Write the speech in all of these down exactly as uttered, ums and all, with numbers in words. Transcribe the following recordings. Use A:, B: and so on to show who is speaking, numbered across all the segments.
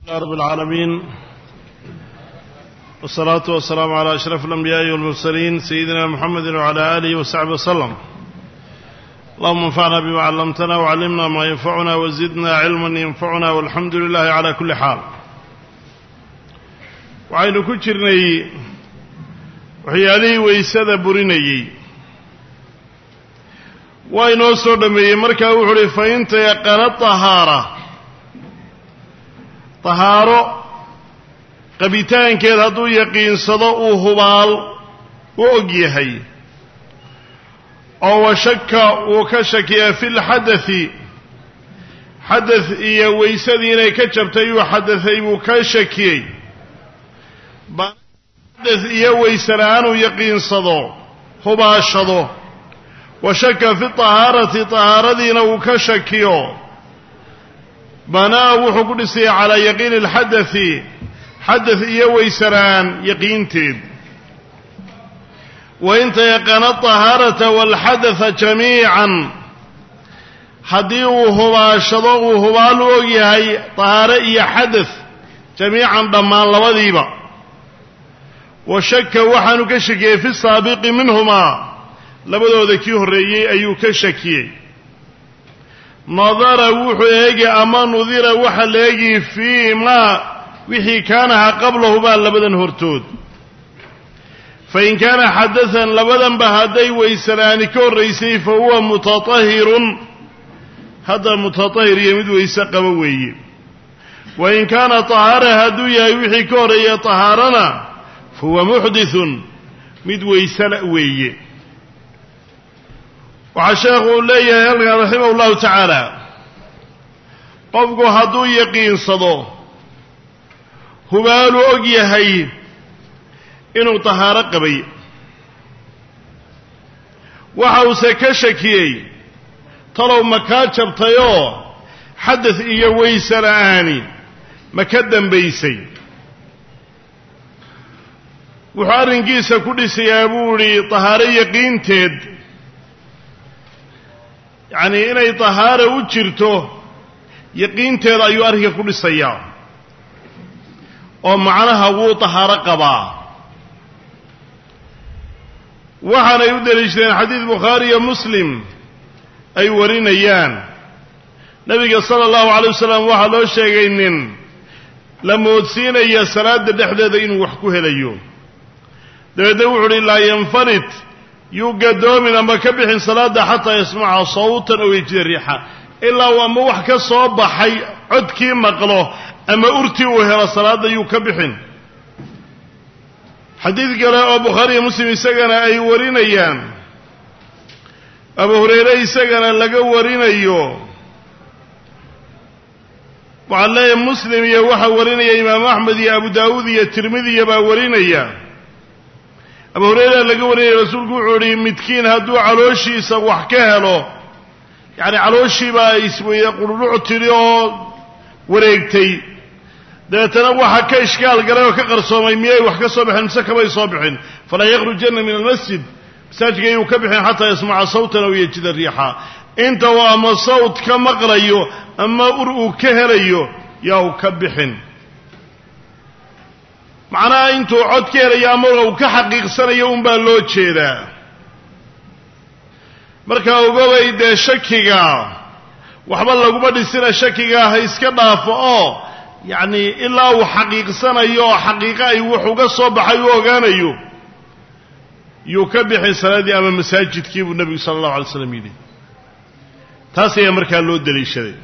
A: رب العالمين والصلاة والسلام على أشرف الأنبياء والمرسلين سيدنا محمد وعلى آله وصحبه وسلم. اللهم انفعنا بما علمتنا وعلمنا ما ينفعنا وزدنا علما ينفعنا والحمد لله على كل حال. وعين كجرني وحيالي ويسد بريني وإن أصدر من مركا وحري فإنت يقن الطهارة طهارة قبيتان كذا دو يقين صدق وهبال وأجيهي أو شك وكشك في الحدث حدث إيا ويسدين كجبتي وحدثي وكشكي حدث إيا ويسران ويقين صدق هبال صدق وشك في الطهارة طهارة دين وكشكيو بناه وحكرسي على يقين الحدث حدث إيا ويسران يقين تيد وإنت يقن الطهارة والحدث جميعا حديو هو شضو هو الوغي طهارة إيا حدث جميعا ضمان لوذيبا وشك وحن كشكي في السابق منهما لبدو ذكيه الرئي أيو كشكي نظر وحيجي أما نظر وحليجي فيما وحي كانها قبله بال لبدا هرتود فإن كان حدثا لبدا بهدي ويسران كون ريسي فهو متطهر هذا متطهر يمد ويسقب وي وإن كان طهار هدويا وحي كون ري طهارنا فهو محدث مد ويسلأ وي وعشاق الله رحمه الله تعالى قفقه هدو يقين صدو هبالو أجيهي إنو طهارة قبي وحوس كشكي طلو مكاتب طيو حدث إيا ويسرعاني مكدن بيسي وحارن قيسا كل سيابولي طهارة يقين تيد يعني إني طهارة وجرته يقين تيد أيو أرهي كل سياب ومعناها هو طهارة قبا وحنا يدرجنا حديث بخاري ومسلم أي ورينيان نبي صلى الله عليه وسلم وحلو شيئين لما ودسين يا صلاة دحدد إنه وحكوه اليوم دوحر لا ينفرد يوجدوا من أما كبح صلاة حتى يسمع صوتا أو يجد ريحا إلا وما وحك صوب حي عدكي مقله أما أرتي وهي صلاة يكبحن حديث قال أبو بخاري مسلم يسجن أي ورين أيام أبو هريرة يسجن لقى ورين أيو وعلى مسلم يوحى ورين يا إمام أحمد يا أبو داود يا الترمذي يا ورين أيام أبو هريرة لقى ورين رسول قعوري متكين هدو علوشي سوح كهلو يعني علوشي با يسوي يقول نعتريو wareegtay deetana waxa ka ishkaal galay oo ka qarsoomay miyay wax ka soo bixin mise kama soo bixin fala yakhrujanna min almasjid masaajidka ayuu ka bixin xataa yasmaca sawtan aw yajida riixa inta waa ma sawt ka maqlayo ama ur uu ka helayo yaa uu ka bixin macnaa intuu cod ka helayo ama uu ka xaqiiqsanayo un baa loo jeedaa marka ogobay dee shakiga waxba laguma dhisina shakiga ha iska dhaafo oo yani ilaa uu xaqiiqsanayo oo xaqiiqa ay wax uga soo baxay oo ogaanayo yuu ka bixi salaadii ama masaajidkii buu nabiga sallallahu alayhi wasallam yidhi taas ayaa markaa loo daliishaday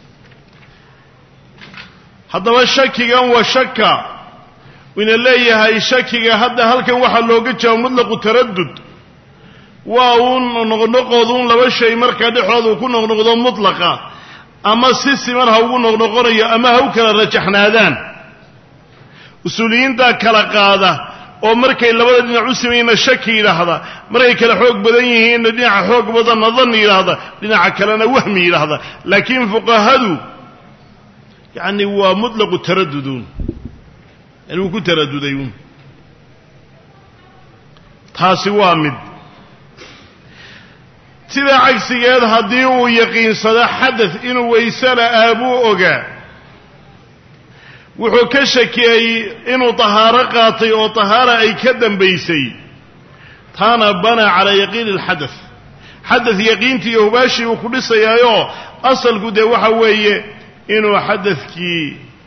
A: haddaba shakigan waa shaka ina leeyahay shakiga hadda halkan waxaa looga jawaab mutlaqu taraddud waa uun noqnoqoodun laba shay markaa dhexdooda ku noqnoqdo mutlaqa ama si siman ha ugu noqnoqonayo ama ha u kala rajaxnaadaan usuuliyiinta kala qaada oo markay labada dhinac u sameeyna shaki yiraahda markay kala xoog badan yihiin dhinaca xoog badan nadan yiraahda dhinaca kalena wahmi yiraahda laakiin fuqahadu yani waa mutlaqu taraddudun yani ku taraddudayun taasi waa mid sida cagsigeed haddii uu yaqiinsado xadath inuu weysana aabuu ogaa wuxuu ka shakiyey inuu tahaaro qaatay oo tahaara ay ka dambaysay taana bana calaa yaqiini alxadath xadath yaqiintii iyo hubaashii uu ku dhisayaayoo asalku dee waxa weeye inuu xadadkii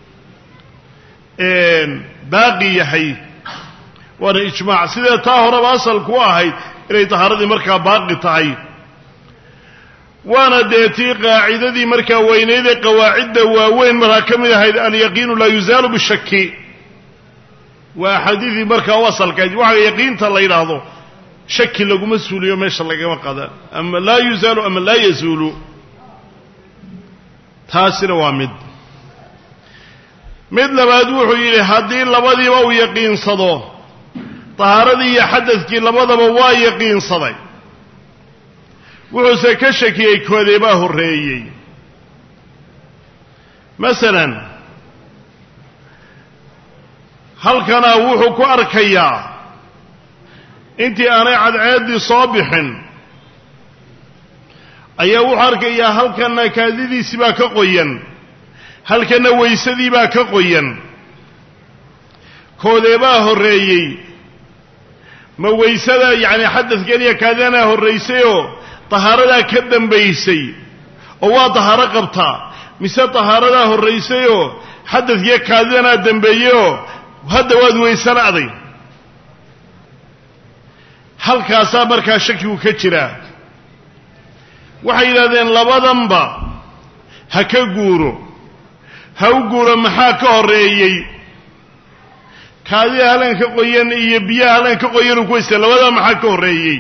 A: baaqi yahay waana ijmaac sidee taa horeba asalku u ahayd inay tahaaradii markaa baaqi tahay waana dee tii qaacidadii markaa weyneydee qawaacidda waaweyn markaa ka mid ahayd alyaqiinu laa yuzaalu bishaki waa axaadiidii markaa u asalkayd waxa yaqiinta la yidhaahdo shaki laguma suuliyo meesha lagama qada ama laa yuzaalu ama laa yazuulu taasina waa mid mid labaad wuxuu yidhi haddii labadiiba uu yaqiinsado tahaaradii iyo xadadkii labadaba waa yaqiinsaday wuxuuse ka shakiyey koodeebaa horreeyey masalan halkana wuxuu ku arkayaa intii aanay cadceeddii soo bixin ayaa wuxuu arkayaa halkanna kaadidiisii baa ka qoyan halkanna waysadii baa ka qoyan koodeebaa horreeyey ma waysada yacni xadadkan iyo kaadidanaa horraysayoo tahaaradaa ka dambaysay oo waa tahaaro qabtaa mise tahaaradaa horraysayoo xadadkiiyo kaadidanaa dambeeyeyoo hadda waad waysana'day halkaasaa markaa shakigu ka jiraa waxay yidhahdeen labadanba ha ka guuro ha u guuro maxaa ka horreeyey kaadida halkan ka qoyan iyo biyaha halkan ka qoyan uu ku haystay labadaba maxaa ka horreeyey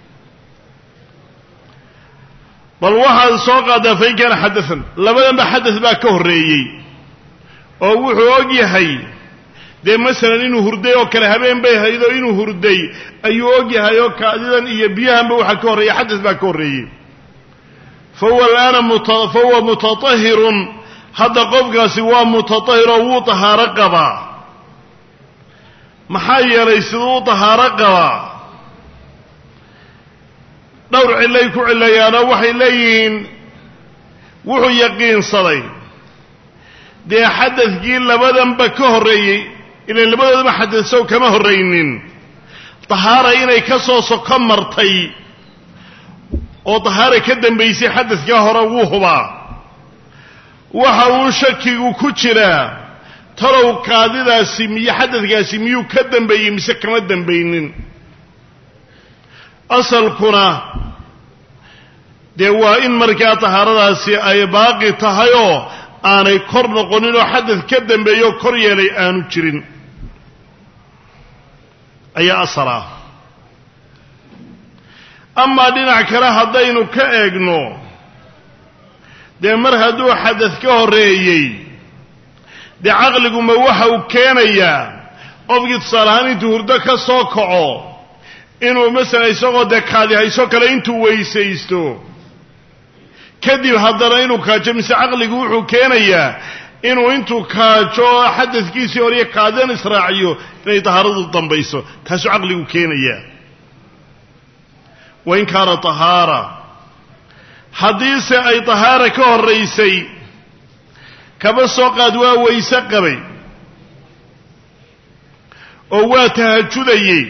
A: bal waxaad soo qaadaa fain kaana xadaثan labadanba xadaث baa ka horreeyey oo wuxuu og yahay dee masalan inuu hurday oo kale habeen bay hayd oo inuu hurday ayuu og yahay oo kaadidan iyo biyahanba waxaa ka horreeya xadaث baa ka horreeyey fahuwa alaana fahuwa mutatahirun hadda qofkaasi waa mutatahir oo wuu tahaaro qabaa maxaa yeelay siduu u tahaaro qabaa dhowr cillay ku cillayaanoo waxay leeyihiin wuxuu yaqiinsaday dee xadadkii labadanba ka horreeyey ilan labadoodaba xadadsow kama horraynin tahaara inay ka soo soko martay oo tahaara ka dambaysay xadadkaa hore wuu hubaa waxa uu shakigu ku jiraa talow kaadidaasi miyo xadadkaasi miyuu ka dambeeyey mise kama dambaynin asalkuna dee waa in markaa tahaaradaasi ay baaqi tahay oo aanay kor noqonin oo xadad ka dambeeyo kor yeelay aanu jirin ayaa asal ah amaa dhinac kale haddaynu ka eegno dee mar hadduu xadad ka horreeyey dee caqliguma waxa uu keenayaa qofkii tusaale ahaan intuu hurdo ka soo kaco inuu masalan isagoo dee kaadi hayso kale intuu weysaysto kadib haddana inuu kaajo mise caqligu wuxuu keenayaa inuu intuu kaajo xadadkiisii hore iyo kaadidan israaciyo inay tahaaradu dambayso taasuu caqligu keenayaa wain kaana tahaara haddiise ay tahaara ka horraysay kaba soo qaad waa wayse qabay oo waa tahajudayey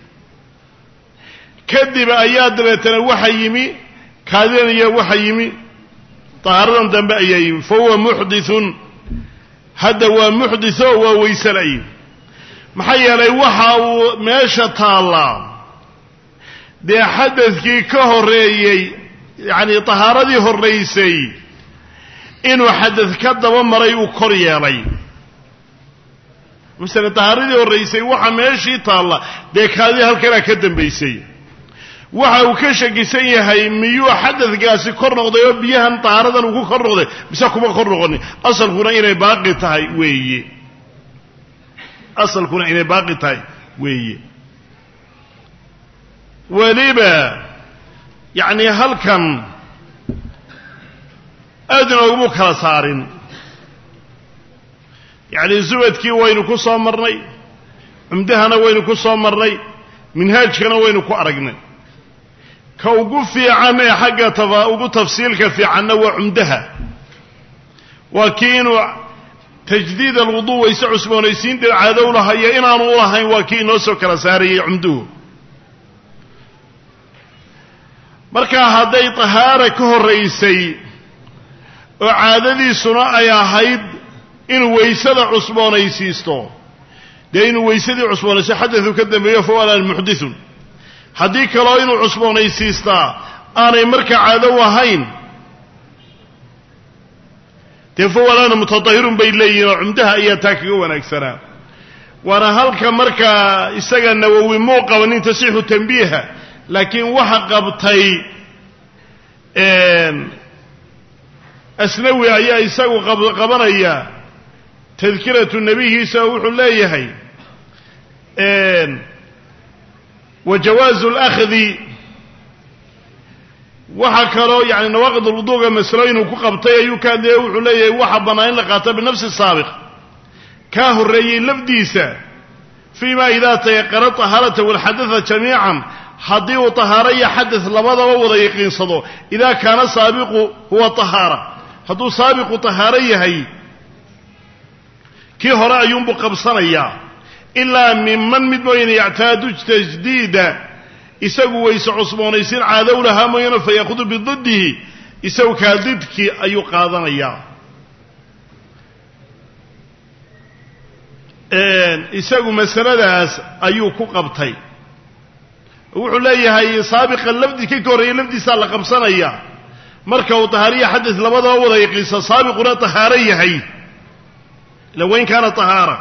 A: kadib ayaa dabeetana waxa yimi kaadidan iyo waxa yimi tahaaradan dambe ayaa yimi fa huwa muxdithun hadda waa muxditho waa wayselay maxaa yeelay waxa uu meesha taallaa dee xadadkii ka horreeyey yacni tahaaradii horraysay inuu xadad ka daba maray uu kor yeelay masalan tahaaradii horraysay waxa meeshii taalla dee kaadii halkanaa ka dambaysay waxa uu ka shakisan yahay miyuu xadadkaasi kor noqday oo biyahan tahaaradan ugu kor noqday mise kuma kor noqonin asalkuna inay baaqi tahay weeye asalkuna inay baaqi tahay weeye weliba yacni halkan aad inooguma kala saarin yacni zubadkii waynu ku soo marnay cumdahana waynu ku soo marnay minhaajkana waynu ku aragnay ka ugu fiican ee xagga tafa ugu tafsiilka fiicanna waa cumdaha waa kii inuu tajdiid alwuduu wayse cusboonaysiinta caado u lahaya inaanu u lahayn waa kii inoo soo kala saarayay cumduhu markaa hadday tahaara ka horraysay oo caadadiisuna ay ahayd inuu waysada cusboonaysiisto dee inuu waysadii cusboonaysto xadadu ka dambeeyo fa walaan muxdithun haddii kaloo inuu cusboonaysiistaa aanay markaa caado u ahayn dee fa walaana mutatahirun bay leeyihin oo cumdaha ayaa taa kaga wanaagsanaa waana halka markaa isaga nawowi muu qabanin tasixu tanbiiha laakiin waxa qabtay asnawi ayaa isagu qabanaya tadkiratu nebihiisa wuxuu leeyahay wa jawaazu اlakhdi waxa kaloo yani nawaaqid alwuduuga maslo inuu ku qabtay ayuu ka hadlaya wuxuu leeyahay waxa bannaan in la qaato binafsi saabiq kaa horreeyey lafdiisa fii ma idaa tayaqana tahaarata walxadatha jamiican haddii uu tahaaro iyo xadad labadaba wada yaqiinsado idaa kaana saabiqu huwa tahaara hadduu saabiqu tahaaro yahay kii hore ayuunbuu qabsanayaa ilaa minman mid mooyane yactaadu tajdiida isagu wayse cusboonaysiin caado u lahaa mooyane fa yaakudu bididdihi isagu kaa didkii ayuu qaadanayaa isagu masaladaas ayuu ku qabtay wuxuu leeyahay saabiqa lafdi ka ka horreeya lafdiisaa la qabsanaya marka uu tahaariya xadad labadaba wada yaqiinsa saabiquna tahaaro yahay ila wayn kaana tahaara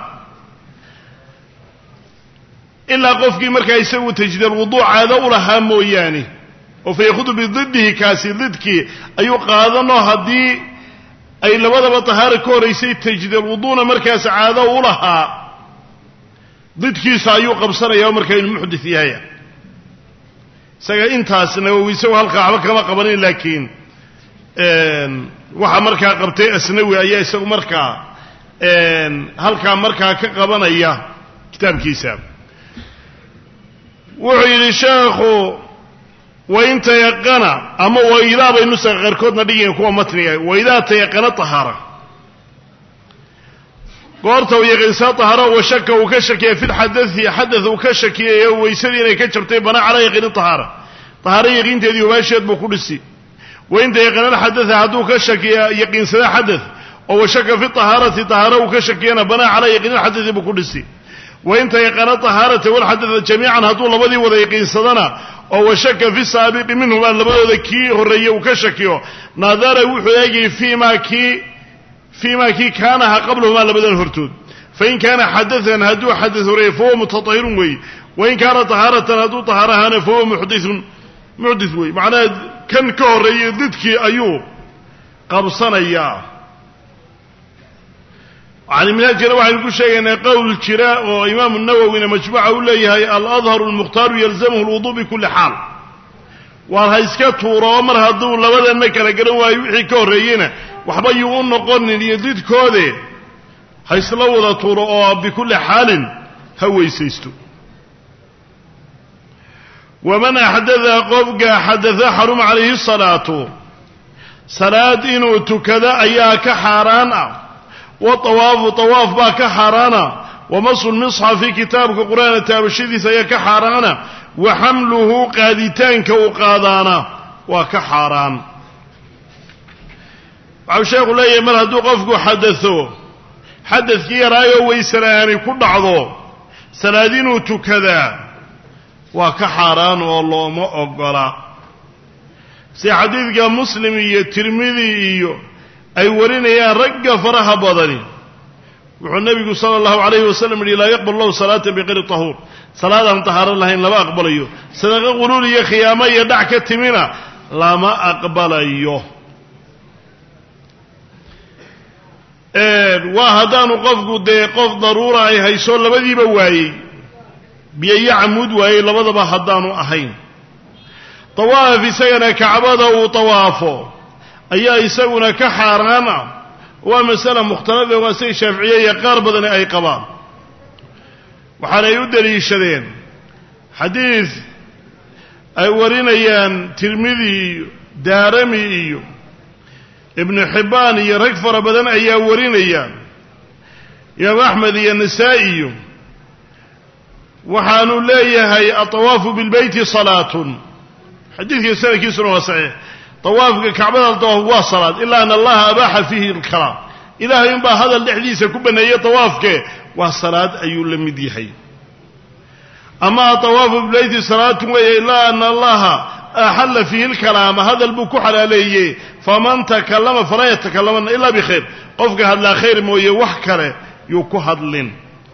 A: ilaa qofkii markaa isagu tajdiid alwuduuc caado u lahaa mooyaane oo fa yakudu bididdihi kaasi didkii ayuu qaadanoo haddii ay labadaba tahaaro ka horraysay tajdiid alwuduuna markaas caado u lahaa didkiisa ayuu qabsanayaa markaa inuu muxdith yahay isaga intaas nawowi isagu halkaa waxba kama qabanin laakiin waxa markaa qabtay asnawi ayaa isagu markaa halkaa markaa ka qabanaya kitaabkiisa wuxuu yidhi sheekhu wain tayaqana ama waidaa bay nusaqa qaarkoodna dhigayeen kuwa matniga waidaa tayaqana tahaara goorta uu yaqiinsaa tahaaro wa shaka uu ka shakiyay fi lxadai xadad uu ka shakiyay oo waysadii inay ka jabtay banaa calaa yaqiini tahaara tahaaro yaqiinteedii hubaasheed buu ku dhisi wain tayaqana alxadaa hadduu ka shakiya yaqiinsada xadad oo wa shaka fi tahaarati tahaaro uu ka shakiyana banaa calaa yaqiini lxadai buu ku dhisi wain tayaqana tahaarata walxadada jamiican hadduu labadii wada yaqiinsadana oo wa shaka fi saabiqi minhumaa labadooda kii horreeye uu ka shakiyo naadara wuxuu eegayay fiimaa kii fii ma kii kaanaha qablahumaa labadan hortood fain kaana xadaan hadduu xadad horeeye fahuwa mutatahirun weeye wain kaana tahaaratan hadduu tahaaro ahaana fahuwa muxdithun muxdith weeye macnaha kan ka horreeyey didkii ayuu qabsanayaa yani minhaajkana waxaynu ku sheegaynaa qowl jira oo imaamu nawowina majmuuca u leeyahay aladharu almukhtaaru yalzamuhu lwuduu bikulli xaal waar ha iska tuuro oo mar hadduu labadanna kala garan waayo wixii ka horreeyeyna waxba yuu u noqonin iyo didkoode ha isla wada tuuro oo bikulli xaalin ha weysaysto waman axdada qofka xadada xaruma calayhi salaatu salaad inuu tukado ayaa ka xaaraan ah watawaafu tawaaf baa ka xaaraana wamasu lmisxafi kitaabka qur-aana taabashadiisa ayaa ka xaaraana wa xamluhu qaaditaanka uu qaadaana waa ka xaaraan waxau sheekhu leeyahay mar hadduu qofku xadado xadadkii yaraayoo waysela'aani ku dhacdo salaad inuu tukadaa waa ka xaaraan oo looma ogola si xadiidka muslim iyo tirmidi iyo ay warinayaan ragga faraha badani wuxuu nebigu sala allahu calayhi wasalam yihi laa yaqbal lahu salaata biqayri tahuur salaadaan tahaaro lahayn lama aqbalayo sadaqa quluul iyo khiyaamo iyo dhac ka timina lama aqbalayo waa haddaanu qofku dee qof daruura ay hayso labadiiba waayey biyo iyo camuud waayey labadaba haddaanu ahayn tawaaf isagana kacbada uu tawaafo ayaa isaguna ka xaaraan ah waa masala mukhtalafe waa say shaaficiye iyo qaar badani ay qabaan waxaanay u daliishadeen xadiid ay warinayaan tirmidi iyo daarami iyo ibnu xibbaan iyo rag fara badan ayaa warinaya imaam axmed iyo nasaa'iyu waxaanu leeyahay atawaafu bilbeyti salaatun xadiidka sanadkiisuna waa saxiix tawaafka kacbada la tawaaf waa salaad ilaa an allaha abaaxa fiihi alkalaam ilaahay unbaa hadal dhexdiisa ku baneeyey tawaafke waa salaad ayuu la mid yahay ama atawaafu bilbeyti salaatun weeye ilaa ana allaha axalla fiihi alkalaama hadal buu ku xalaaleeyey faman takallama falaa yatakalamana ilaa bikhayr qofka hadlaa khayr mooye wax kale yuu ku hadlin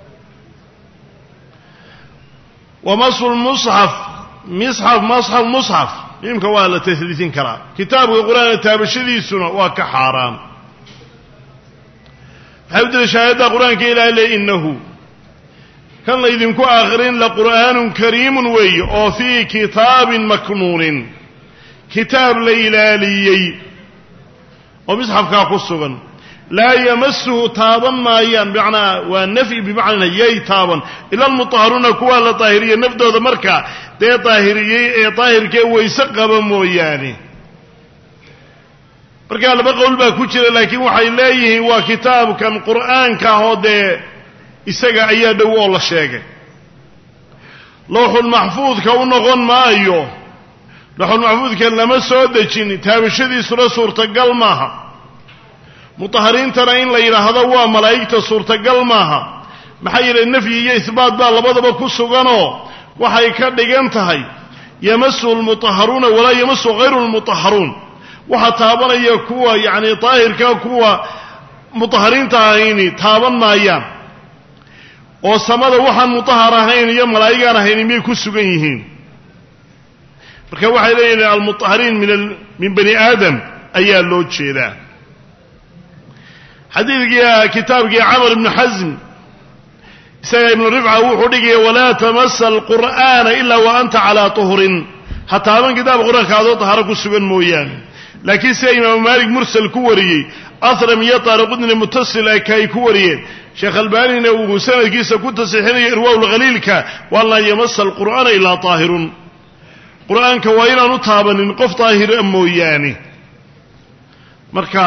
A: wamasu lmusxaf misxaf masxaf musxaf imka waa la tahliisin karaa kitaabka qur-aanka taabashadiisuna waa ka xaaraan waxay u daliisha aayadda qur-aanka ilaahay le innahu kan laydinku akhrin la qur'aanun kariimun weeye oo fii kitaabin maknuunin kitaab la ilaaliyey oo misxafkaa ku sugan laa yamasuhu taaban maayaan bimacnaa waa nafyi bimacnaa yay taaban ila almutaharuuna kuwaa la daahiriye naftooda markaa dee daahiriyey ee daahirkee wayse qaba mooyaane markaa laba qowl baa ku jira laakiin waxay leeyihiin waa kitaabkan qur'aanka oo dee isaga ayaa dhow oo la sheegay lawxulmaxfuudka u noqon maayo lawxulmaxfuudka lama soo dejin taabashadiisuna suurtagal maaha mutahariintana in la yidhaahdo waa malaa'igta suurtagal maaha maxaa yeelay nafyi iyo isbaat baa labadaba ku suganoo waxay ka dhigan tahay yamasu lmutaharuuna walaa yamasu hayru lmutaharuun waxa taabanaya kuwa yacni daahirka kuwa mutahariinta ahayni taaban maayaan oo samada waxaan mutahar ahayn iyo malaa'igaan ahayni miyay ku sugan yihiin marka waxay leeyihiin almutahariin min min bani aadam ayaa loo jeedaa xadiidkii kitaabkii camar ibnu xasm isaga ibnu rifca wuxuu dhigaya walaa tamasa alqur'aana ilaa wa anta calaa tuhrin ha taaban kitaabka qur-aanka adoo taharo ku sugan mooyaane laakiin sida imaamu maalik mursal ku wariyey ahram iyo taariqudni mutasil ay kay ku wariyeen sheekh albaanina uu sanadkiisa ku tasixinayo irwaaul khaliilka waa laa yamasa alqur'aana ilaa taahirun qur'aanka waa inaan u taabanin qof daahira mooyaane marka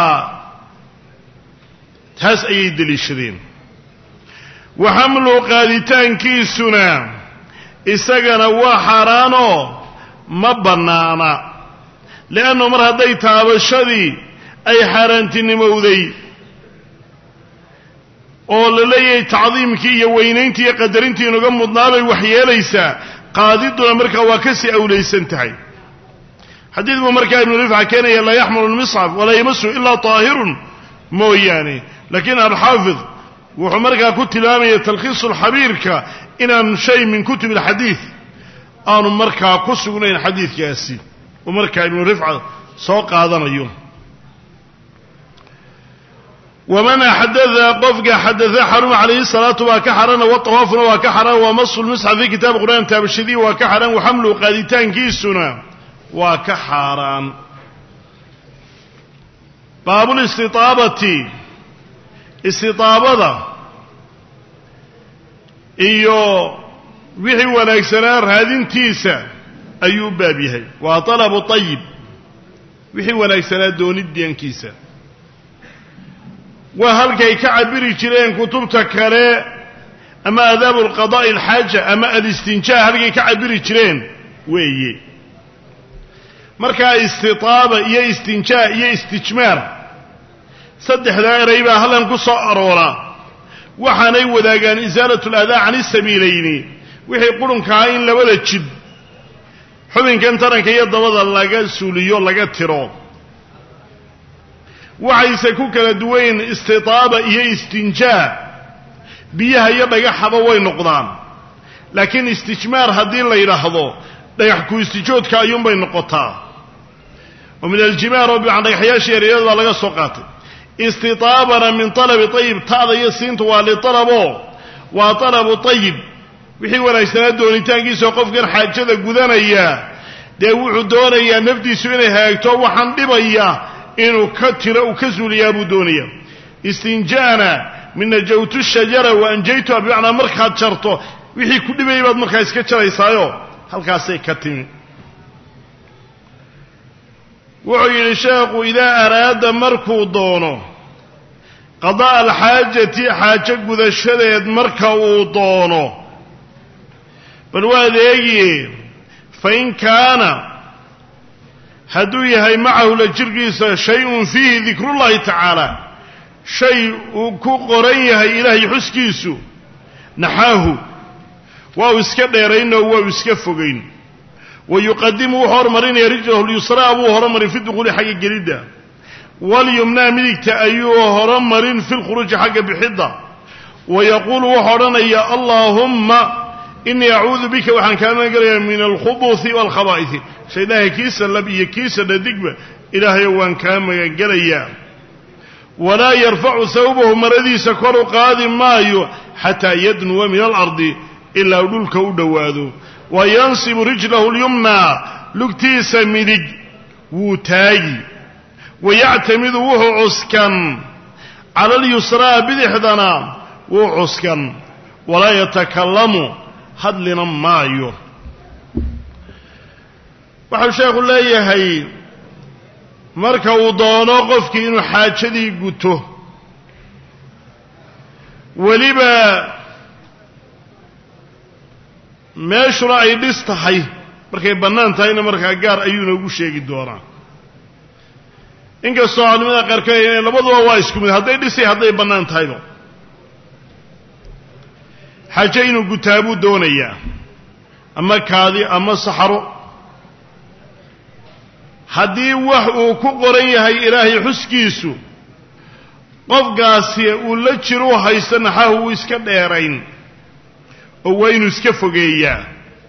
A: taas ayay deliishadeen wa xamlu qaaditaankiisuna isagana waa xaaraanoo ma bannaana li'annu mar hadday taabashadii ay xaaraantinimowday oo la leeyahay tacdiimkii iyo weynayntii iyo qadarintii inuga mudnaabay waxyeelaysaa qaadidduna markaa waa ka sii awlaysan tahay xadiid buu markaa ibnu rifca keenaya laa yaxmulu lmisxaf walaa yamasu ilaa taahirun mooyaane laakiin alxaafid wuxuu markaa ku tilmaamaya talkhiisu lxabiirka inaan shay min kutub alxadiid aanu markaa ku sugnayn xadiidkaasi uu markaa ibnu rifca soo qaadanayo waman axdaa qofka xadaa xaruma calayhi salaatu waa ka xarana watawaafuna waa ka xaran wa masu lmisxaf fi kitaab qur'aan taabashadii waa ka xaran waxamlu qaaditaankiisuna waa ka xaaraan baabulistitaabati istitaabada iyo wixii wanaagsanaa raadintiisa ayuu u baab yahay waa talabu ayib wixii wanaagsanaa doonidiankiisa waa halkay ka cabiri jireen kutubta kale ama aadaabu alqadaa'i alxaaja ama alistinjaa halkay ka cabiri jireen weeye markaa istitaaba iyo istinjaa iyo istijmaar saddexdaa eray baa halkan ku soo aroora waxaanay wadaagaan isaalatu aladaa can isabiilayni wixii qurunkaa in labada jid xubinkan taranka iyo dabada laga suuliyo laga tiro waxayse ku kala duwayn istitaaba iyo istinjaa biyaha iyo dhagaxaba way noqdaan laakiin istijmaar haddii la yidhaahdo dhagax ku istijoodka ayuunbay noqotaa oo min aljimaar oo bican dhagaxyaasha yaryarada baa laga soo qaatay istitaabana min talabi ayib ta'da iyo siinta waa litalabo waa talabu ayib wixii wanaagsanaa doonitaankiisaoo qofkan xaajada gudanaya dee wuxuu doonayaa nafdiisu inay hagaagto waxaan dhibaya inuu ka tiro uu ka suuliyaa buu doonaya istinjaana min najawtu shajara wa anjaytuha bimacnaa markaad jarto wixii ku dhibayay baad markaa iska jaraysaayo halkaasay ka timi wuxuu yidhi sheekhu idaa araada markuu doono qadaa alxaajati xaajo gudashadeed marka uu doono bal waad eegiye fain kaana hadduu yahay macahu la jirkiisa shay-un fiihi dikrullahi tacaala shay uu ku qoran yahay ilaahay xuskiisu naxaahu waa uu iska dheeraynoo waa uu iska fogayn wa yuqadimu wuxuu hormarinaya rijlahu lyusraa buu horumarin fi duquuli xagga gelidda walyumnaa midigta ayuu horumarin fi lkhuruuji xagga bixidda wa yaquulu wuxuu odhanaya allaahumma inii acuudu bika waxaan kaa magangelayaa min alkhubuthi waalkhabaa'ithi shaydaaha kiisa lab iyo kiisa dhadigba ilaahayo waan kaa magangelayaa walaa yarfacu hawbahu maradiisa kor u qaadi maayo xataa yadnuwa min alardi ilaa uu dhulka u dhowaado wa yansibu rijlahu lyumnaa lugtiisa midig wuu taagi wayactamidu wuxuu cuskan cala alyusraa bidixdana wuu cuskan walaa yatakallamu hadlina maayo waxau sheekhu leeyahay marka uu doono qofkii inuu xaajadii guto weliba meeshuna ay dhis tahay markay bannaan tahayna markaa gaar ayuu inoogu sheegi doonaa inkastoo culimada qaarkood inay labaduba waa isku mid hadday dhisay hadday bannaan tahayba xaajo inuu gutaa buu doonayaa ama kaadi ama saxaro haddii wax uu ku qoran yahay ilaahay xuskiisu qofkaasi uu la jiru haysto naxahu wuu iska dheerayn oo waa inuu iska fogeeyaa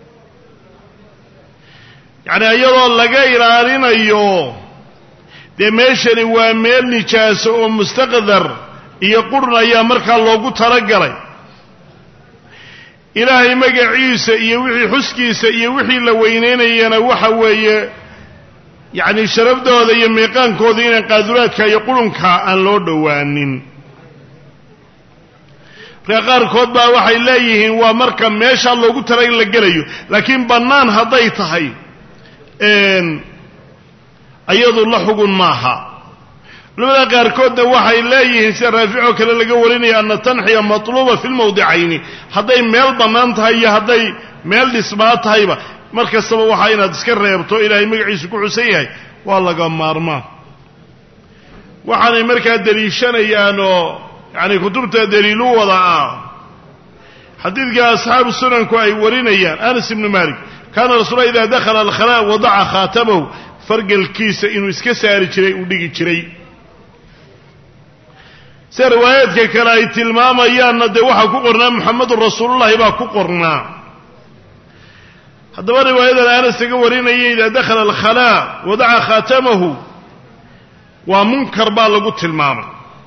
A: yacni iyadoo laga ilaalinayo dee meeshani waa meel nijaaso oo mustaqdar iyo qurun ayaa markaa loogu talagalay ilaahay magaciisa iyo wixii xuskiisa iyo wixii la weynaynayana waxa weeye yacni sharafdooda iyo miiqaankooda inaan qaaduraadka iyo qurunka aan loo dhowaanin markaa qaarkood baa waxay leeyihiin waa marka meeshaa loogu talagal la gelayo laakiin bannaan hadday tahay iyadu la xugun maaha culamada qaarkoodna waxay leeyihiin sida raaficoo kale laga warinaya ana tanxiya matluuba fi lmawdicayni hadday meel bannaan tahay iyo hadday meel dhismaa tahayba mar kastaba waxaa inaad iska reebto ilaahay magaciisu ku xusan yahay waa laga maarmaa waxaanay markaa deliishanayaan oo yacni kutubta daliilu wada ah xadiidka asxaabu sunanku ay warinayaan anas ibnu malik kaana rasuula idaa dakhala alkhalaa wadaca khaatamahu fargelkiisa inuu iska saari jiray uu dhigi jiray sida riwaayaadka kale ay tilmaamayaanna dee waxaa ku qornaa muxamedun rasuulullahi baa ku qornaa haddaba riwaayadan anas laga warinayay idaa dakhala alkhalaa wadaca khaatamahu waa munkar baa lagu tilmaamay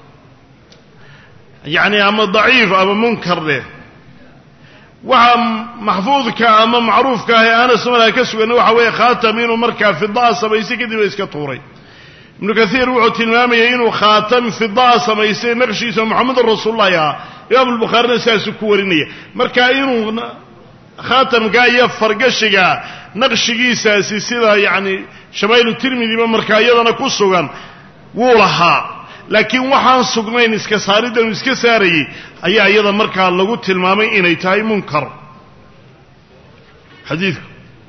A: yacni ama daciif ama munkar leh waxa maxfuudka ama macruufka ah ee anas markaa ka sugan waxa weeye khaatam inuu markaa fidaa samaysay kadib iska tuuray ibnu kathiir wuxuu tilmaamayay inuu khaatam fidaa samaysay naqshiisa muxamedun rasuulullahi ah imaam albukhaarina sidaasuu ku warinaya marka inuu khaatamka iyo fargashiga naqshigiisaasi sida yacni shamaylu tirmidiba markaa iyadana ku sugan wuu lahaa laakiin waxaan sugnayn iska saariddan uu iska saarayay ayaa iyada markaa lagu tilmaamay inay tahay munkar xadiidku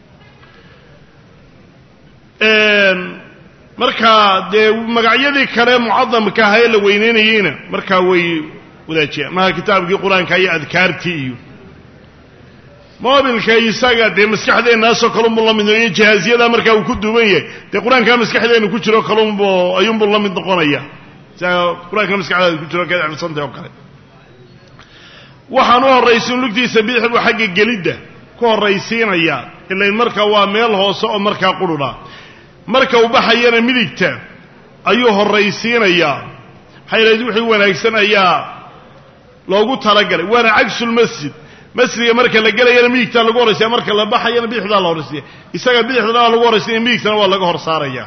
A: markaa dee magacyadii kale mucadamka aha ee la weyneynayeyna markaa way wadaajiyaan maha kitaabkii qur-aanka iyo adkaartii iyo moobilka isaga dee maskaxdeennaasoo kalunbuu la mid iyo jihaaziyadaa markaa uu ku duuban yahay dee qur-aankaa maskaxdeenna ku jiro kalunbu ayuunbuu la mid noqonaya qur-aanka maskaxdaada ku jiro kaad xifsantay oo kale waxaan u horraysin lugtiisa bidix buu xagga gelidda ku horraysiinaya ilain marka waa meel hoose oo markaa qurudha marka uu baxayana midigta ayuu horraysiinayaa maxay lahayd wixii wanaagsan ayaa loogu talagalay waana cagsulmasjid masjidga marka la gelayana midigtaa lagu horraysiya marka la baxayana bidixdaa la horraysiya isaga bidixdana waa lagu horraysiya midigtana waa laga hor saaraya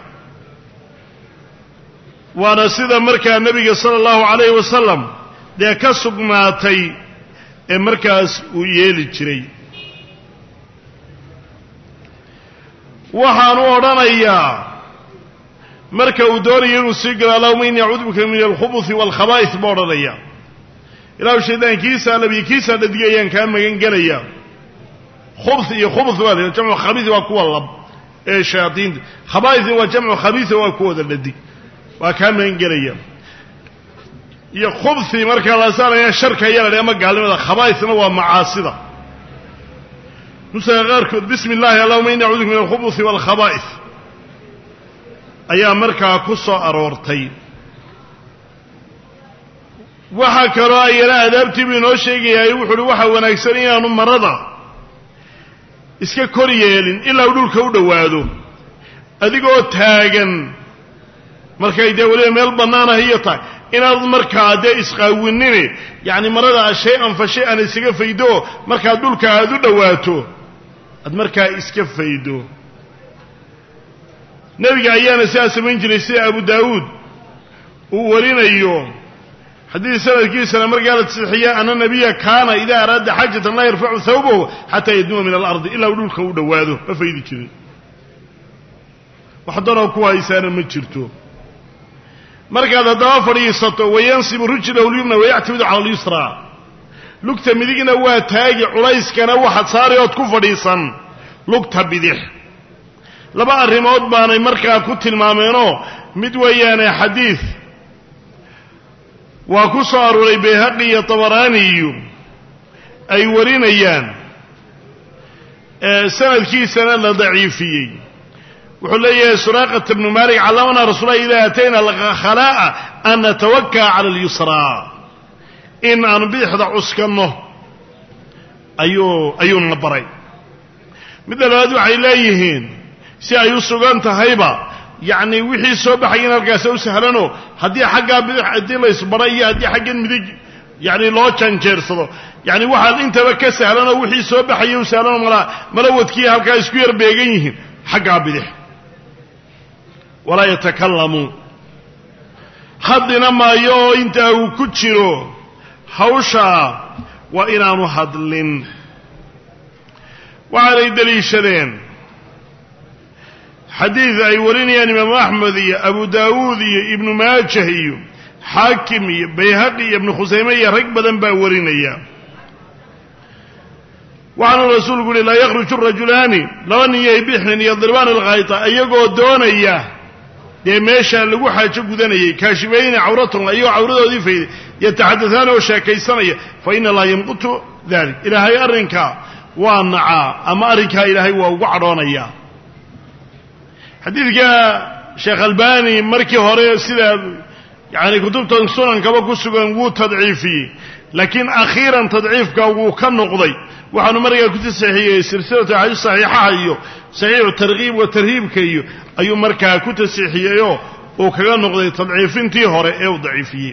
A: waana sida markaa nebiga sala allahu calayhi wasalam dee ka sugnaatay ee markaas uu yeeli jiray waxaanu odhanayaa marka uu doonayo inuu sii galo allahuma inni acuudu bika min alkhubuthi waalkhabaa'is buu odhanaya ilaahu shaydaankiisa labikiisa dhadiga ayaan kaa magan gelaya khubth iyo khubuth waa jamcu khabiith waa kuwa lab ee shayaadiinta khabaa'is waa jamcu khabiith waa kuwada dhadig waa kaa magan gelaya iyo khubthi marka la saaraya sharka yar ama gaalnimada khabaa'isna waa macaasida nusaga qaarkood bismi illaahi allahuma inni acuudu bika min alkhubuthi waalkhabaa'is ayaa markaa ku soo aroortay waxaa kaloo ayana adaabtii buu inoo sheegayaay wuxu uhi waxaa wanaagsan inaanu marada iska kor yeelin ilaa uu dhulka u dhowaado adigoo taagan markay dee weliba meel bannaanah iyo tahay inaad markaa dee isqaawinine yacni marada shay-an fa shay-an isaga faydo markaad dhulka aad u dhowaato aad markaa iska faydo nebiga ayaana sidaa samayn jiray sida abu daawuud uu warinayo xadiid sanadkiisana markaa la tasxiiya ana nabiya kaana idaa araada xaajatan laa yarfacu hawbahu xataa yadnuma min alardi ilaa uu dhulka u dhowaado ma faydi jirin wax danoo ku haysaana ma jirto markaad haddaba fadhiisato wayansibu rijlahu lyumna wayactimidu cala alyusra lugta midigna waa taagi culayskana waxaad saari ood ku fadhiisan lugta bidix laba arrimood baanay markaa ku tilmaameenoo mid weeyaane xadiid waa ku soo arooray bayhaqi iyo tabaraaniyu ay warinayaan sanadkiisana la daciifiyey wuxuu leeyahay suraaqata bnu malik callamanaa rasuulahi idaa atayna alkhalaa'a an natawakkaa cala alyusraa in aanu bidixda cuskanno ayuu ayuuna baray midda labaad waxay leeyihiin si ay u sugan tahayba yacni wixii soo baxay in halkaasa u sahlano haddii xaggaa bidix haddii la isbara iyo haddii xaggan midig yacni loo janjeersado yacni waxaad intaba ka sahlanoo wixii soo baxaya u sahlano mala malawadkii halkaa isku yar beegan yihiin xaggaa bidix walaa yatakallamu haddina maayo oo intaa uu ku jiro hawshaa waa inaanu hadlin waxaanay deliishadeen xadiid ay warinayaan imaamu axmed iyo abu daawuud iyo ibnu maajah iyo xaakim iyo bayhaqi iyo ibnu khusayme iyo rag badan baa warinaya waxaanuu rasuulku uhi laa yakhruju rajulaani laba nin yay bixnin yadribaan alkhayta iyagoo doonaya dee meeshaa lagu xaajo gudanayay kaashibayna cawratahum ayagoo cawradoodii fayday yataxadataana oo sheekaysanaya fa ina laa yamqutu dalik ilaahay arrinkaa waa nacaa ama arrinkaa ilaahay waa ugu cadhoonayaa xadiidka sheekh albani markii hore sida yani kutubtan sunankaba ku sugan wuu tadciifiyey laakiin akhiiran tadciifka wuu ka noqday waxaanu markaa ku tasxiixiyey silsilatu axaadiis saxiixaha iyo saxiixu targhiib wa tarhiibka iyo ayuu markaa ku tasxiixiyeyoo uu kaga noqday tadciifintii hore ee uu daciifiyey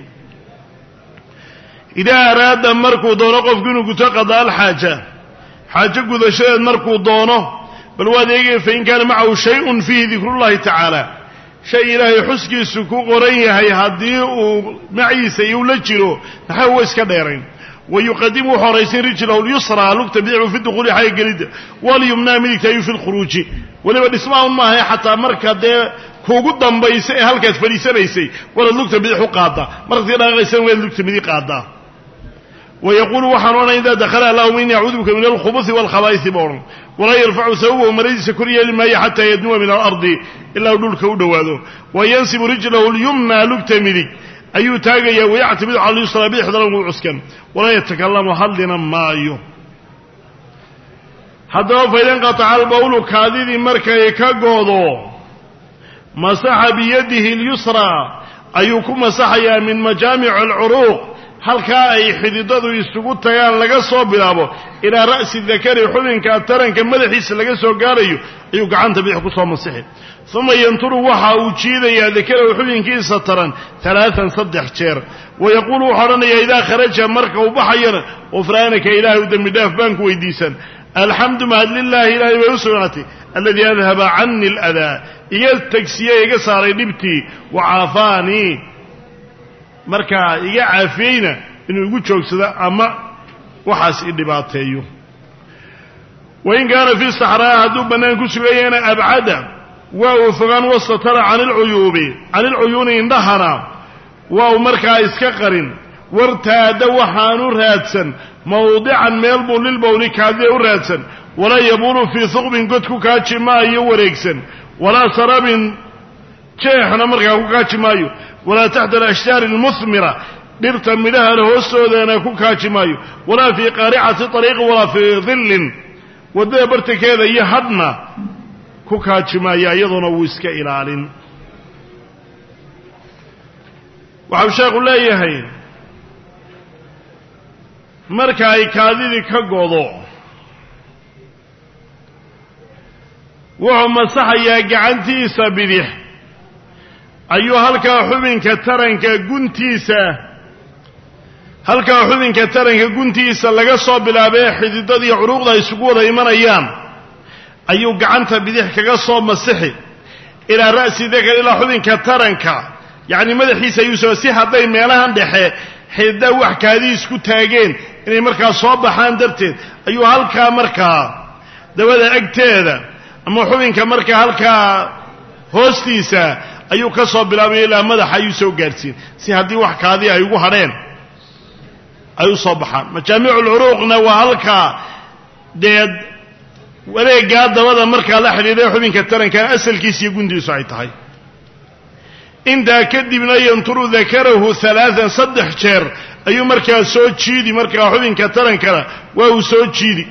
A: idaa araada markuu doono qofku inuu guto qadaa alxaaja xaajo gudashadeed markuu doono bal waad eegaya fain kaana macahu shayun fiihi dikrullahi tacaala shay ilaahay xuskiisu ku qoran yahay haddii uu maciisa iyu la jiro maxaa wa iska dheerayn wayuqadimu wuxuu horaysin rijlahu lyusraa lugta bidixu fi duquuli xagga gelidda walyumnaa midigta ayu fi lkhuruuji weliba dhismaha un maahae xataa marka dee kuugu dambaysa ee halkaad fadhiisanaysay walaad lugta bidix u qaaddaa markaad dhaqaaqaysan waad lugta midig qaaddaa wayaquulu waxaan odhanay idaa dakhala allahuma innii acuudu bika min alkhubuthi waalkhabaa'isi ba odhan walaa yarfacu sababahu maradiisa kor yeeli maayo xataa yadnuwa min alardi ilaa uu dhulka u dhowaado wayansibu rijlahu lyumnaa lugta midig ayuu taagayaa wayactimidu cala alyusraa bidixdana ugu cuskan walaa yatakalamu hadlina maayo haddaba fainqataca albawlu kaadidii markay ka goodo masaxa biyadihi اlyusraa ayuu ku masaxayaa min majaamic alcuruuq halkaa ay xididadu isugu tagaan laga soo bilaabo ilaa ra'si dakari xubinka taranka madaxiisa laga soo gaarayo ayuu gacanta bidix ku soo masixi uma yanturu waxa uu jiidayaa dakarahu xubinkiisa taran alaaan saddex jeer wayaquulu wuxuu odhanayaa idaa kharaja marka uu baxayana gufraanaka ilaahay u dembi dhaaf baan ku weydiisan alxamdu mahad lilaahi ilaahay bay u sugnaatay aladii adhaba cani aladaa iga tegsiye iga saaray dhibtii wacaafaanii markaa iga caafiyeyna inuu igu joogsado ama waxaas i dhibaateeyo wain kaana fii saxraa hadduu bannaan ku sugayana abcada وفغان وستر عن العيوب عن العيون إندهنا ومركا إسكقرن وارتاد وحانو رادسا موضعا ميلبو للبول كاذي رادسا ولا يبول في ثقب قدك كاتش مايو وريكسا ولا سراب كيحنا مركا كاتش مايو ولا تحت الأشجار المثمرة نرتم لها له السودان كاتش مايو ولا في قارعة طريق ولا في ظل ودى برتك هذا يحدنا كاتش مايو أيضا ويسك إلال وعبشاق الله يهين marka ay kaadidii ka godo wuxuu masaxayaa gacantiisa bidix ayuu halka xubinka taranka guntiisa halka xubinka taranka guntiisa laga soo bilaabay xididadii curuqda isugu wada imanayaan ayuu gacanta bidix kaga soo masaxi ila ra'si dakar ila xubinka taranka yaani madaxiisa ayuu soo si haday meelahan dhexe xidda wax kaadii isku taageen inay markaa soo baxaan darteed ayuu halkaa markaa dabada agteeda ama xubinka markaa halkaa hoostiisa ayuu ka soo bilaabay ilaa madaxa ayuu soo gaarsiin si haddii wax kaadii ay ugu hadheen ay u soo baxaan majaamiicul uruuqna waa halkaa dee wareeggaa dabada markaa la xidhiidhay xubinka taranka asalkiisa iyo gundiisu ay tahay intaa kadibna yanturu dakarahu alaaan saddex jeer ayuu markaa soo jiidi markaa xubinka tarankana waa uu soo jiidi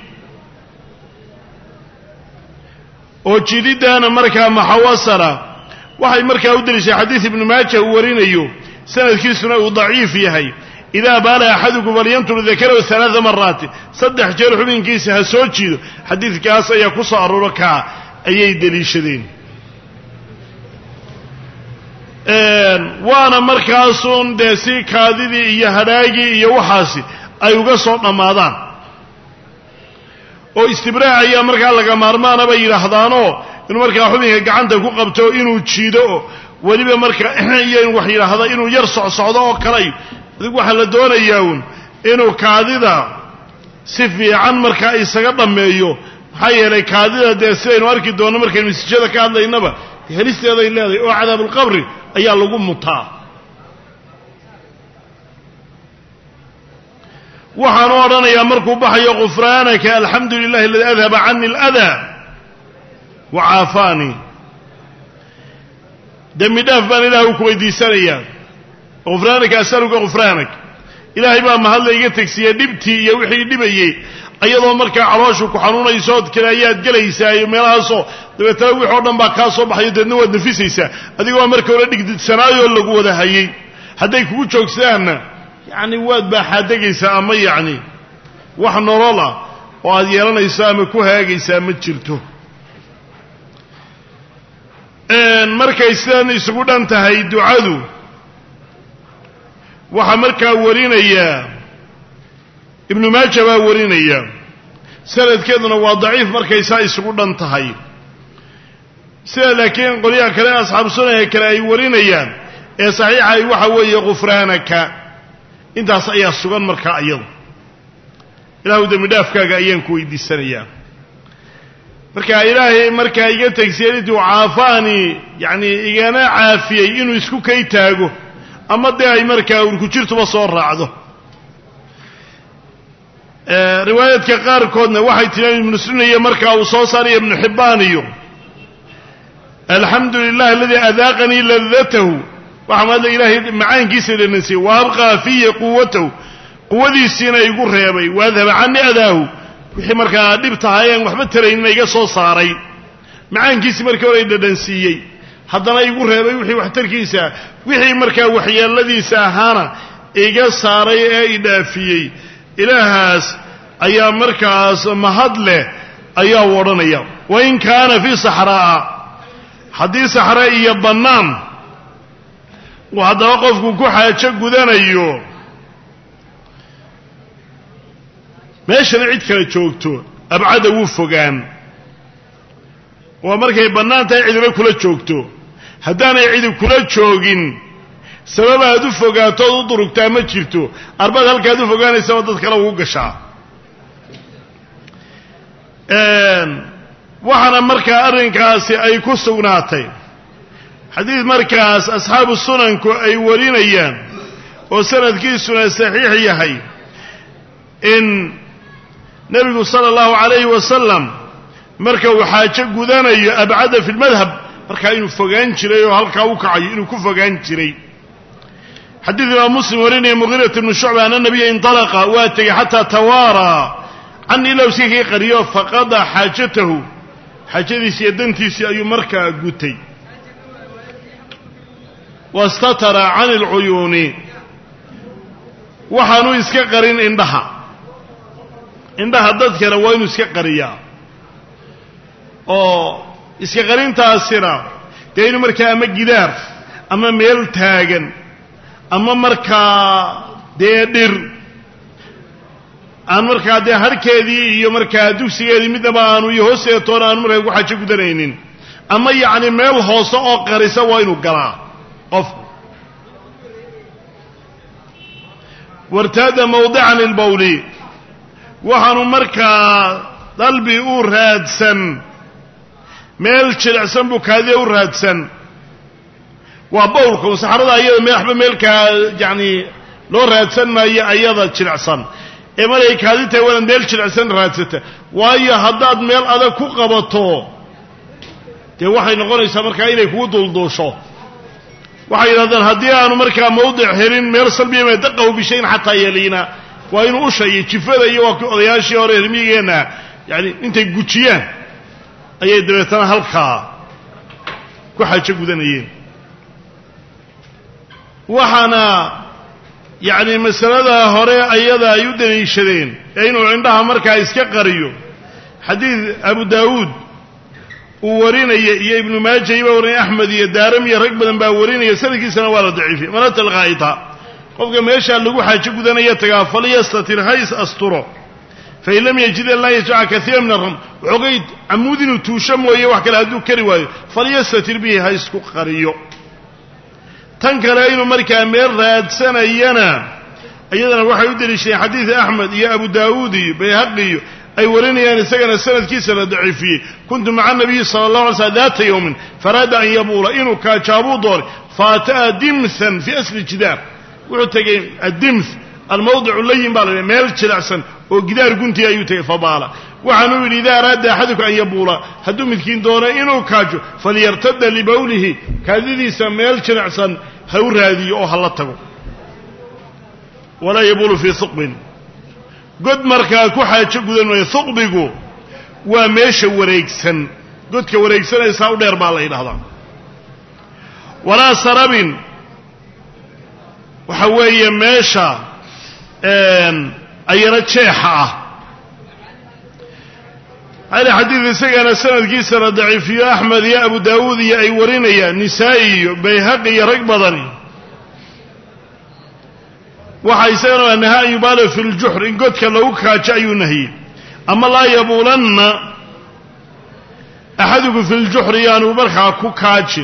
A: oo jiididaana markaa maxawasana waxay markaa u dalishay xadiid ibnu maaja uu warinayo sanadkiisuna uu daciif yahay idaa baala axadukum falyanturu dakarahu alaaa maraati saddex jeer xubinkiisa ha soo jiido xadiidkaas ayaa ku soo arooro kaa ayay deliishadeen waana markaasun dee si kaadidii iyo hadhaagii iyo waxaasi ay uga soo dhammaadaan oo istibraac ayaa markaa laga maarmaana bay yidhaahdaanoo inuu markaa xubinka gacanta ku qabto inuu jiido oo weliba markaa iyo in wax yidhaahda inuu yar socsocdo oo kalay adigu waxaa la doonayaa uun inuu kaadida si fiican markaa isaga dhammeeyo maxaa yeelay kaadida dee sidaynu arki doonno markaynu masijada ka hadlaynaba helisteeday leedahay oo cadaabulqabri ayaa lagu mutaa waxaanu odhanayaa markuu baxayo qufraanaka alxamdu lilahi aladi adhaba cani aladaa wa caafaanii dembi dhaaf baan ilaah u ku weydiisanayaa qufraanaka asaluka qufraanak ilaahay baa mahadla iga tegsiiyey dhibtii iyo wixii dhibayey ayadoo markaa calooshu ku xanuunayso od kale ayaad gelaysaa iyo meelahaasoo dabeetana wix oo dhan baa kaa soo baxayo deedna waad nafisaysaa adigoo marka hore dhigdidsanaayoo lagu wada hayay hadday kugu joogsadaanna yacni waad baaxaadegaysaa ama yacni wax nolola oo aad yeelanayso ama ku haagaysaa ma jirto markay sidan isugu dhan tahay ducadu waxaa markaa warinayaa ibnu maaja baa warinaya sanadkeeduna waa daciif markay saa isugu dhan tahay sida laakiin qolyaha kale asxaabu sunanka kale ay warinayaan ee saxiixay waxa weeye qufraanaka intaas ayaa sugan markaa iyadu ilaahu dembi dhaafkaaga ayaan ku weydiisanayaa markaa ilaahay markaa iga tegsiyen intuu caafaani yacni igana caafiyey inuu isku kay taago ama dee ay markaa urku jirtuba soo raacdo riwaayadka qaarkoodna waxay tiri ibnu sunniya markaa uu soo saaraya ibnu xibbaan iyo alxamdu lilahi aladi adaaqanii ladatahu waxaa maadla ilaahay macaankiisa dhanansiiyey wa abqaa fiya quwatahu quwadiisiina igu reebay wa adhaba cani adaahu wixii markaa dhib tahay aan waxba taraynina iga soo saaray macaankiisii markii hore dhadhansiiyey haddana igu reebay wixii waxtarkiisa wixii markaa waxyeeladiisa ahaana iga saaray ee i dhaafiyey ilaahaas ayaa markaas mahad leh ayaa u odhanaya wain kaana fii saxraa'a haddii saxra iyo bannaan uu haddaba qofku ku xaajo gudanayo meeshana cid kale joogto abcada wuu fogaan waa markay bannaan tahay cidina kula joogto haddaanay cidi kula joogin sabab aad u fogaato ood u durugtaa ma jirto arbaad halkaad u fogaanaysaba dad kale ugu gashaa waxaana markaa arrinkaasi ay ku sugnaatay xadiid markaas asxaabu sunanku ay warinayaan oo sanadkiisuna saxiix yahay in nebigu sala allahu calayhi wasalam marka uu xaajo gudanayo abcada fi lmadhab markaa inuu fogaan jiray oo halkaa u kacayo inuu ku fogaan jiray xadiid imaam muslim warinaya mugiirat ibnu shucba ana nabiya intalaqa waa tegey xataa tawaaraa can ilow si kii qariyo faqada xaajatahu xaajadiisi iyo dantiisii ayuu markaa gutay wastatara can alcuyuuni waxaanu iska qarin indhaha indhaha dadkana waa inuu iska qariyaa oo iska qarintaasina dee inuu markaa ama gidaar ama meel taagan ama markaa dee dhir aan markaa dee harkeedii iyo markaa dugsigeedii midnaba aanu iyo hoosteetoona aanu markaa ku xajo gudanaynin ama yacni meel hoose oo qarisa waa inuu galaa qofku wartaada mawdican lilbawli waxaanu markaa dalbi u raadsan meel jilicsan buu kaadida u raadsan waa bawlka saxarada ayada meexba meelkaa yacni loo raadsan maayo ayada jilicsan ee markay kaadi tahay waana meel jilicsan raadsata waayo haddaad meel adag ku qabato dee waxay noqonaysaa markaa inay kugu dulduusho waxay yidhahdaan haddii aanu markaa mawdic helin meel salbiya daqahu bishayin xataa yaliina waa inuu usha iyo jifada iyo waa odayaashii hore hermigeenna yani intay gujiyaan ayay dabeetana halkaa ku xaajo gudanayeen waxaana yacni masalada hore ayada ay u daliishadeen ee inuu indhaha markaa iska qariyo xadiid abu daawuud uu warinaya iyo ibnu maaja iba warinaya axmed iyo daaram iyo rag badan baa warinaya sanadkiisana waa la daciifiyey manata alghaa'ita qofka meeshaa lagu xaajo gudanaya tagaa falyastatir hays asturo fain lam yajid an laa yajmaca kaiira min aram waxoogay camuud inuu tuusho mooye wax kale hadduu kari waayo falyastatir bihi ha isku qariyo tan kale inuu markaa meel raadsanayana iyadana waxay u deliishadeen xadiida axmed iyo abu daawuud iyo bayhaqi iyo ay warinayaan isagana sanadkiisa la daciifiyey kuntu maca nabiyi sala allahu alay slm daata yowmin faraada an yabuula inuu kaajaabuu doonay faata'a dimhan fii asli jidaar wuxuu tegey addimth almawdicu layin baa la yidhi meel jilicsan oo gidaar guntiga ayuu tegey fabaala waxaanuu yidhi idaa araada axaduka an yabuula hadduu midkiin doono inuu kaajo falyartada libawlihi kaadidiisa meel jilicsan ha u raadiyo oo hala tago walaa yabuulu fii huqbin god markaa ku xaajo gudan maayo huqbigu waa meesha wareegsan godka wareegsanaysaa u dheer baa la yidhahdaa walaa sarabin waxa weeye meesha ayana jeexa ah hali xadiid isagana sanadkiisa la daciifiyo axmed iyo abu daawuud iyo ay warinayaan nisaa'i iyo bayhaqi iyo rag badani waxa isagana naha an yubaala fi ljuxr in godka lagu kaajo ayuu nahiyey ama laa yabuulanna axaduku fi ljuxri yaanu markaa ku kaajin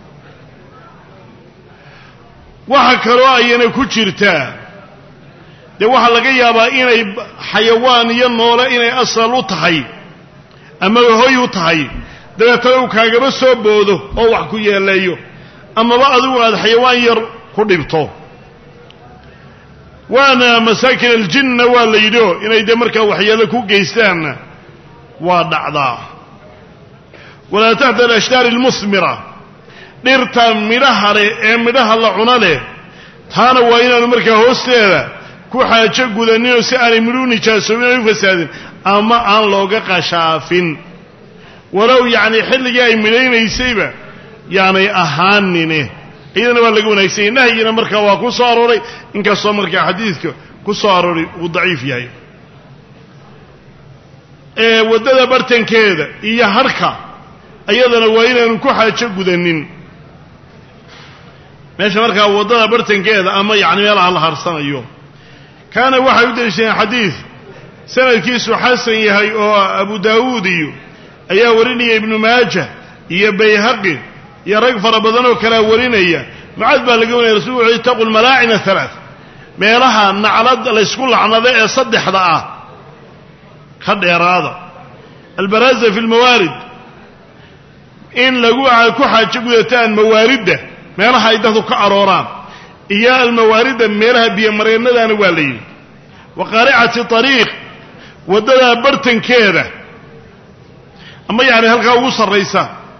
A: waxa kaloo ayana ku jirtaa dee waxaa laga yaabaa inay xayawaan iyo noole inay asal u tahay ama hoy u tahay dabeetana uu kaagaba soo boodo oo wax ku yeeleeyo amaba adigu aad xayawaan yar ku dhibto waana masaakin aljinna waa la yidhi oo inay dee markaa waxyeelo ku geystaanna waa dhacdaa walaa taxta alashtaari almusmira dhirta midhaha leh ee midhaha la cuno leh taana waa inaanu markaa hoosteeda ku xaajo gudaninoo si aanay midhuu nijaasoobin ay u fasaadin ama aan looga qashaafin walow yacni xilligii ay midhaynaysayba yaanay ahaanine iyadana waa laga wanaagsanyay nahyina markaa waa ku soo arooray inkastoo markaa xadiidka ku soo arooray uu daciif yahay ee waddada bartankeeda iyo harka iyadana waa inaanu ku xaajo gudanin meesha markaa waddada bartankeeda ama yacni meelaha la harsanayo kaana waxay u deliishadeen xadiid sanadkiisu xasan yahay oo abu daawuud iyo ayaa warinaya ibnu maaja iyo bayhaqi iyo rag fara badan oo kalea warinaya mucaad baa laga wanaya rasulku wuxu itaqu lmalaacina halaa meelaha naclad laysku lacnado ee saddexda ah ka dheeraada albaraaza fi lmawaarid in lagu ku xaajo gudataan mawaaridda meelaha ay dadku ka arooraan iyo almawaaridda meelaha biyo mareennadana waa leeyahay wa qari'ati tariiq wadada bartankeeda ama yaani halka ugu sareysa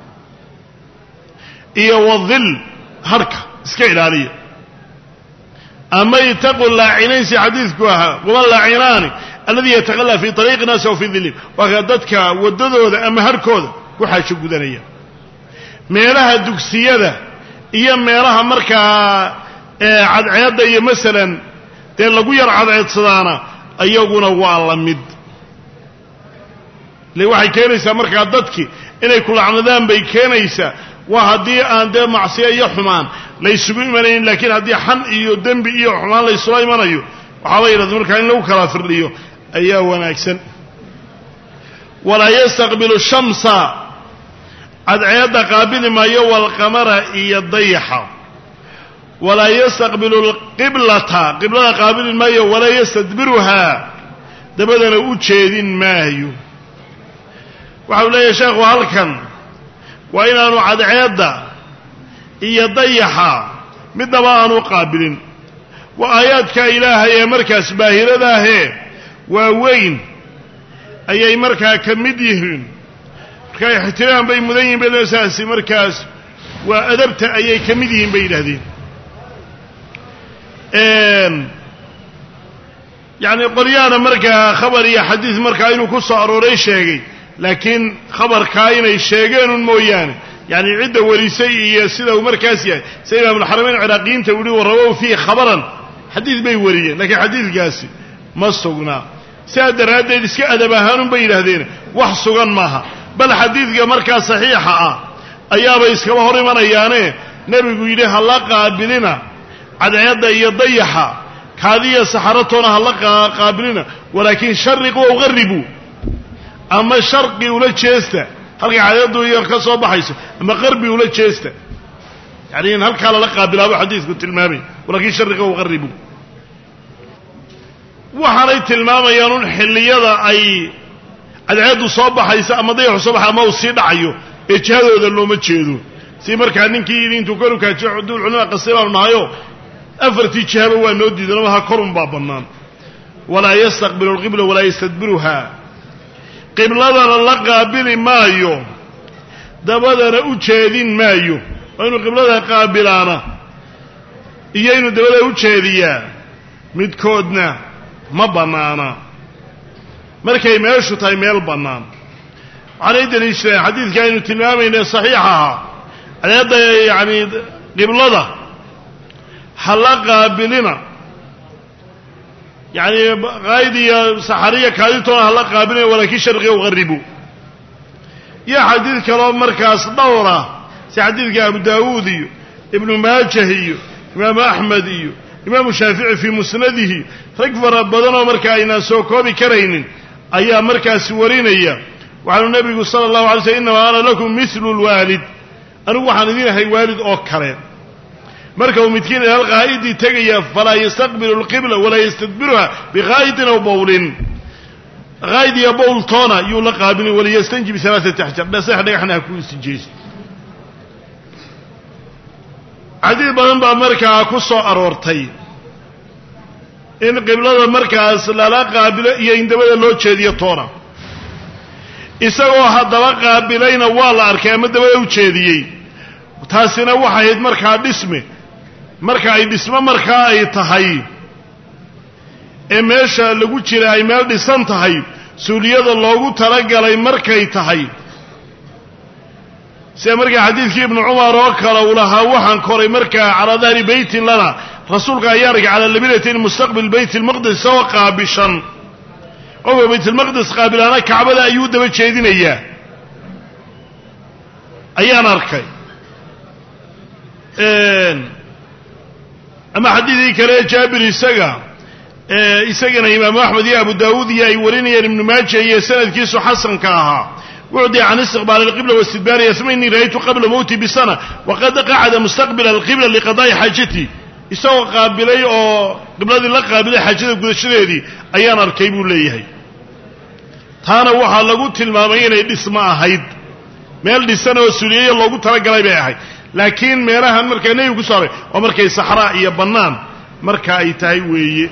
A: iyo wadhil harka iska ilaaliya ama yataqul la'inayn si xadiisku aha wala la'inaani alladhi yataqalla fi tariiq nas aw fi dhil wa dadka wadadooda ama harkooda ku xaajo gudanaya meelaha dugsiyada iyo meelaha markaa ee cadceeda iyo masalan ee lagu yar cadceedsadaana ayaguna waa la mid le waxay keenaysaa markaa dadkii inay ku lacnadaan bay keenaysaa waa haddii aan dee macsiyo iyo xumaan la isugu imanayn laakiin haddii xan iyo dembi iyo xumaan la isula imanayo waxaaba yidhahda markaa in lagu kala firdhiyo ayaa wanaagsan walaa yastaqbilu shamsa cadceedda qaabili maayo walqamara iyo dayaxa walaa yastaqbilu lqiblata qiblada qaabili maayo walaa yastadbiruhaa dabadana u jeedin maayo waxau leeyahay sheekhu halkan waa inaanu cadceedda iyo dayaxa midnaba aanu qaabilin waa aayaadka ilaahay ee markaas baahiradaahee waa weyn ayay markaa ka mid yihiin markaa ixtiraam bay mudan yihin besaasi markaas waa adabta ayay ka mid yihiin bay yidhaahdeen yacni qoryaana markaa khabar iyo xadiis markaa inuu ku soo arooray sheegay laakiin khabarkaa inay sheegeen un mooyaane yani cidda warisay iyo sida uu markaas yahay sida imaamulxaramayn ciraaqiyiinta uhi warawow fiihi khabaran xadiid bay wariyeen laakiin xadiidkaasi ma sugnaa sidaa daraaddeed iska adab ahaanun bay yidhaahdeen wax sugan maaha bal xadiidka markaa saxiixa ah ayaabay iskaba hor imanayaane nebigu yidhi ha la qaabilina cadceedda iyo dayaxa kaadiya saxaratoona ha la qaabilina walaakiin shariqu ow gharribu ama sharqi ula jeesta halka cadceeddu iyo ka soo baxayso ama qarbi ula jeesta yani in halkaa lala qaabilaabo xadiidku tilmaamay walaakiin shariqu ow gharribu waxaanay tilmaamayaan un xilliyada ay cadceeddu soo baxaysa ama dayaxu soo baxay ama uu sii dhacayo ee jihadooda looma jeedo si markaa ninkii yidhi intuu korukaajo duul culimada qasay baanu nahayo afartii jihaba waa noo diidan maha korun baa bannaan walaa yastaqbilu alqibla walaa yastadbiruha qibladana la qaabili maayo dabadana u jeedin maayo waa inuu qiblada qaabilaana iyo inuu dabada u jeediyaa midkoodna ma bannaana markay meeshu tahay meel bannaan waxaanay daliishadeen xadiidka aynu tilmaamayna saxiixa ahaa cadceedda yacni qiblada ha la qaabilina yacni qayd iyo saxariya kaaditoona ha la qaabilina walaakiin sharqi ow gharribu iyo xadiid kaloo markaas dhowra si xadiidka abu daawuud iyo ibnu maajah iyo imaamu axmed iyo imaamu shaafici fii musnadihi rag fara badanoo markaa aynaan soo koobi karaynin ayaa markaasi warinaya waxaanu nebigu sala allahu alay slm innamaa ana lakum milu lwaalid anigu waxaan idin ahay waalid oo kale marka uu midkiin ilal qaa'idii tegaya falaa yastaqbilu alqibla walaa yastadbiruha biqaa'idin aw bawlin qaa'id iyo bowl toona yuu la qaabilin waliyastanji bialaaati axjar dhasex dhagaxna ha ku isijeysto xadiid badan baa markaa ku soo aroortay in qiblada markaas lala qaabilo iyo in dabada loo jeediyo toona isagoo haddaba qaabilayna waa la arkay ama dabada u jeediyey taasina waxay ahayd markaa dhisme marka ay dhismo markaa ay tahay ee meesha lagu jira ay meel dhisan tahay suuliyada loogu talagalay markay tahay sida markaa xadiidkii ibnu cumar oo kale uu lahaa waxaan koray markaa calaa dahri beytin lana rasuulka ayaa arkay calaa labilatin mustaqbil bayt ilmaqdis isagoo qaabishan qofka baytilmaqdis qaabilaana kacbada ayuu daba jeedinayaa ayaan arkay ama xadiidkii kale jaabir isaga isagana imaamu axmed iyo abu daawuud iyo ay warinayeen ibnu maaja iyo sanadkiisu xasanka ahaa wuxuu can istiqbaal alqibla wastidbaariha uma innii ra'aytu qabla mowti bisana waqad qacada mustaqbila alqibla liqadaa'i xaajati isagoo qaabilay oo qibladii la qaabilay xaajada gudashadeedii ayaan arkay buu leeyahay taana waxaa lagu tilmaamay inay dhismo ahayd meel dhisan oo suuliyeeyo loogu talagalay bay ahayd laakiin meelahan markaa nebigu ku saaray oo markay saxraa iyo bannaan marka ay tahay weeye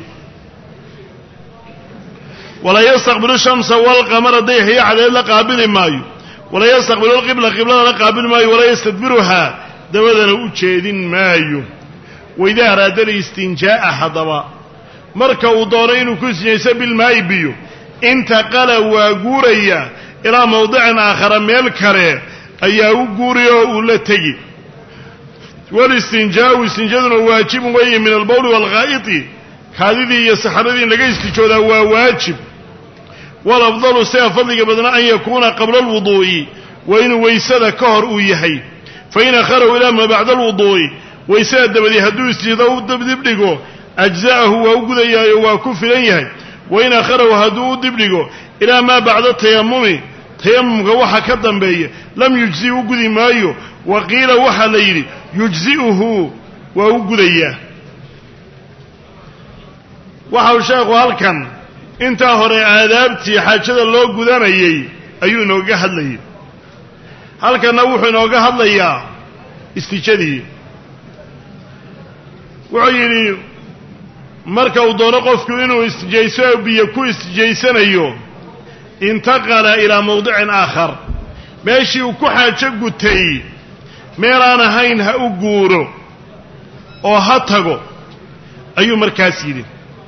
A: walaa yastaqbilu shamsa walqamara dayxiya cadeed la qaabili maayo walaa yastaqbilu lqibla qiblada la qaabili maayo walaa yastadbiruhaa dabadana u jeedin maayo waidaa araada listinjaa'a haddaba marka uu doono inuu ku istinjayso bilmaa'i biyo intaqala waa guuraya ilaa mawdicin aakhara meel kale ayaa u guuriya oo uu la tegi walistinjaa'u istinjaduna waajibun weeye min albawli waalghaa'iti kaadidii iyo saxaradii in laga istijoodaa waa waajib walafdalu sida fadliga badna an yakuuna qabla alwuduu'i waa inuu waysada ka hor uu yahay fain akharahu ilaa maa bacda alwuduu'i waysada dabadii hadduu istijado u dibdhigo ajza'ahu waa u gudayaayo waa ku filan yahay wain akharahu hadduu u dibdhigo ilaa maa bacda tayamumi tayamumka waxa ka dambeeya lam yujzi u gudi maayo wa qiila waxaa la yidhi yujzi'uhu waa u gudayaa waxau sheekhu halkan intaa hore aadaabtii xaajada loo gudanayay ayuu inooga hadlayay halkanna wuxuu inooga hadlayaa istijadii wuxuu yidhi marka uu doono qofku inuu istijayso biyo ku istijaysanayo intaqala ilaa mawdicin aakhar meeshii uu ku xaajo gutay meelaan ahayn ha u guuro oo ha tago ayuu markaas yidhi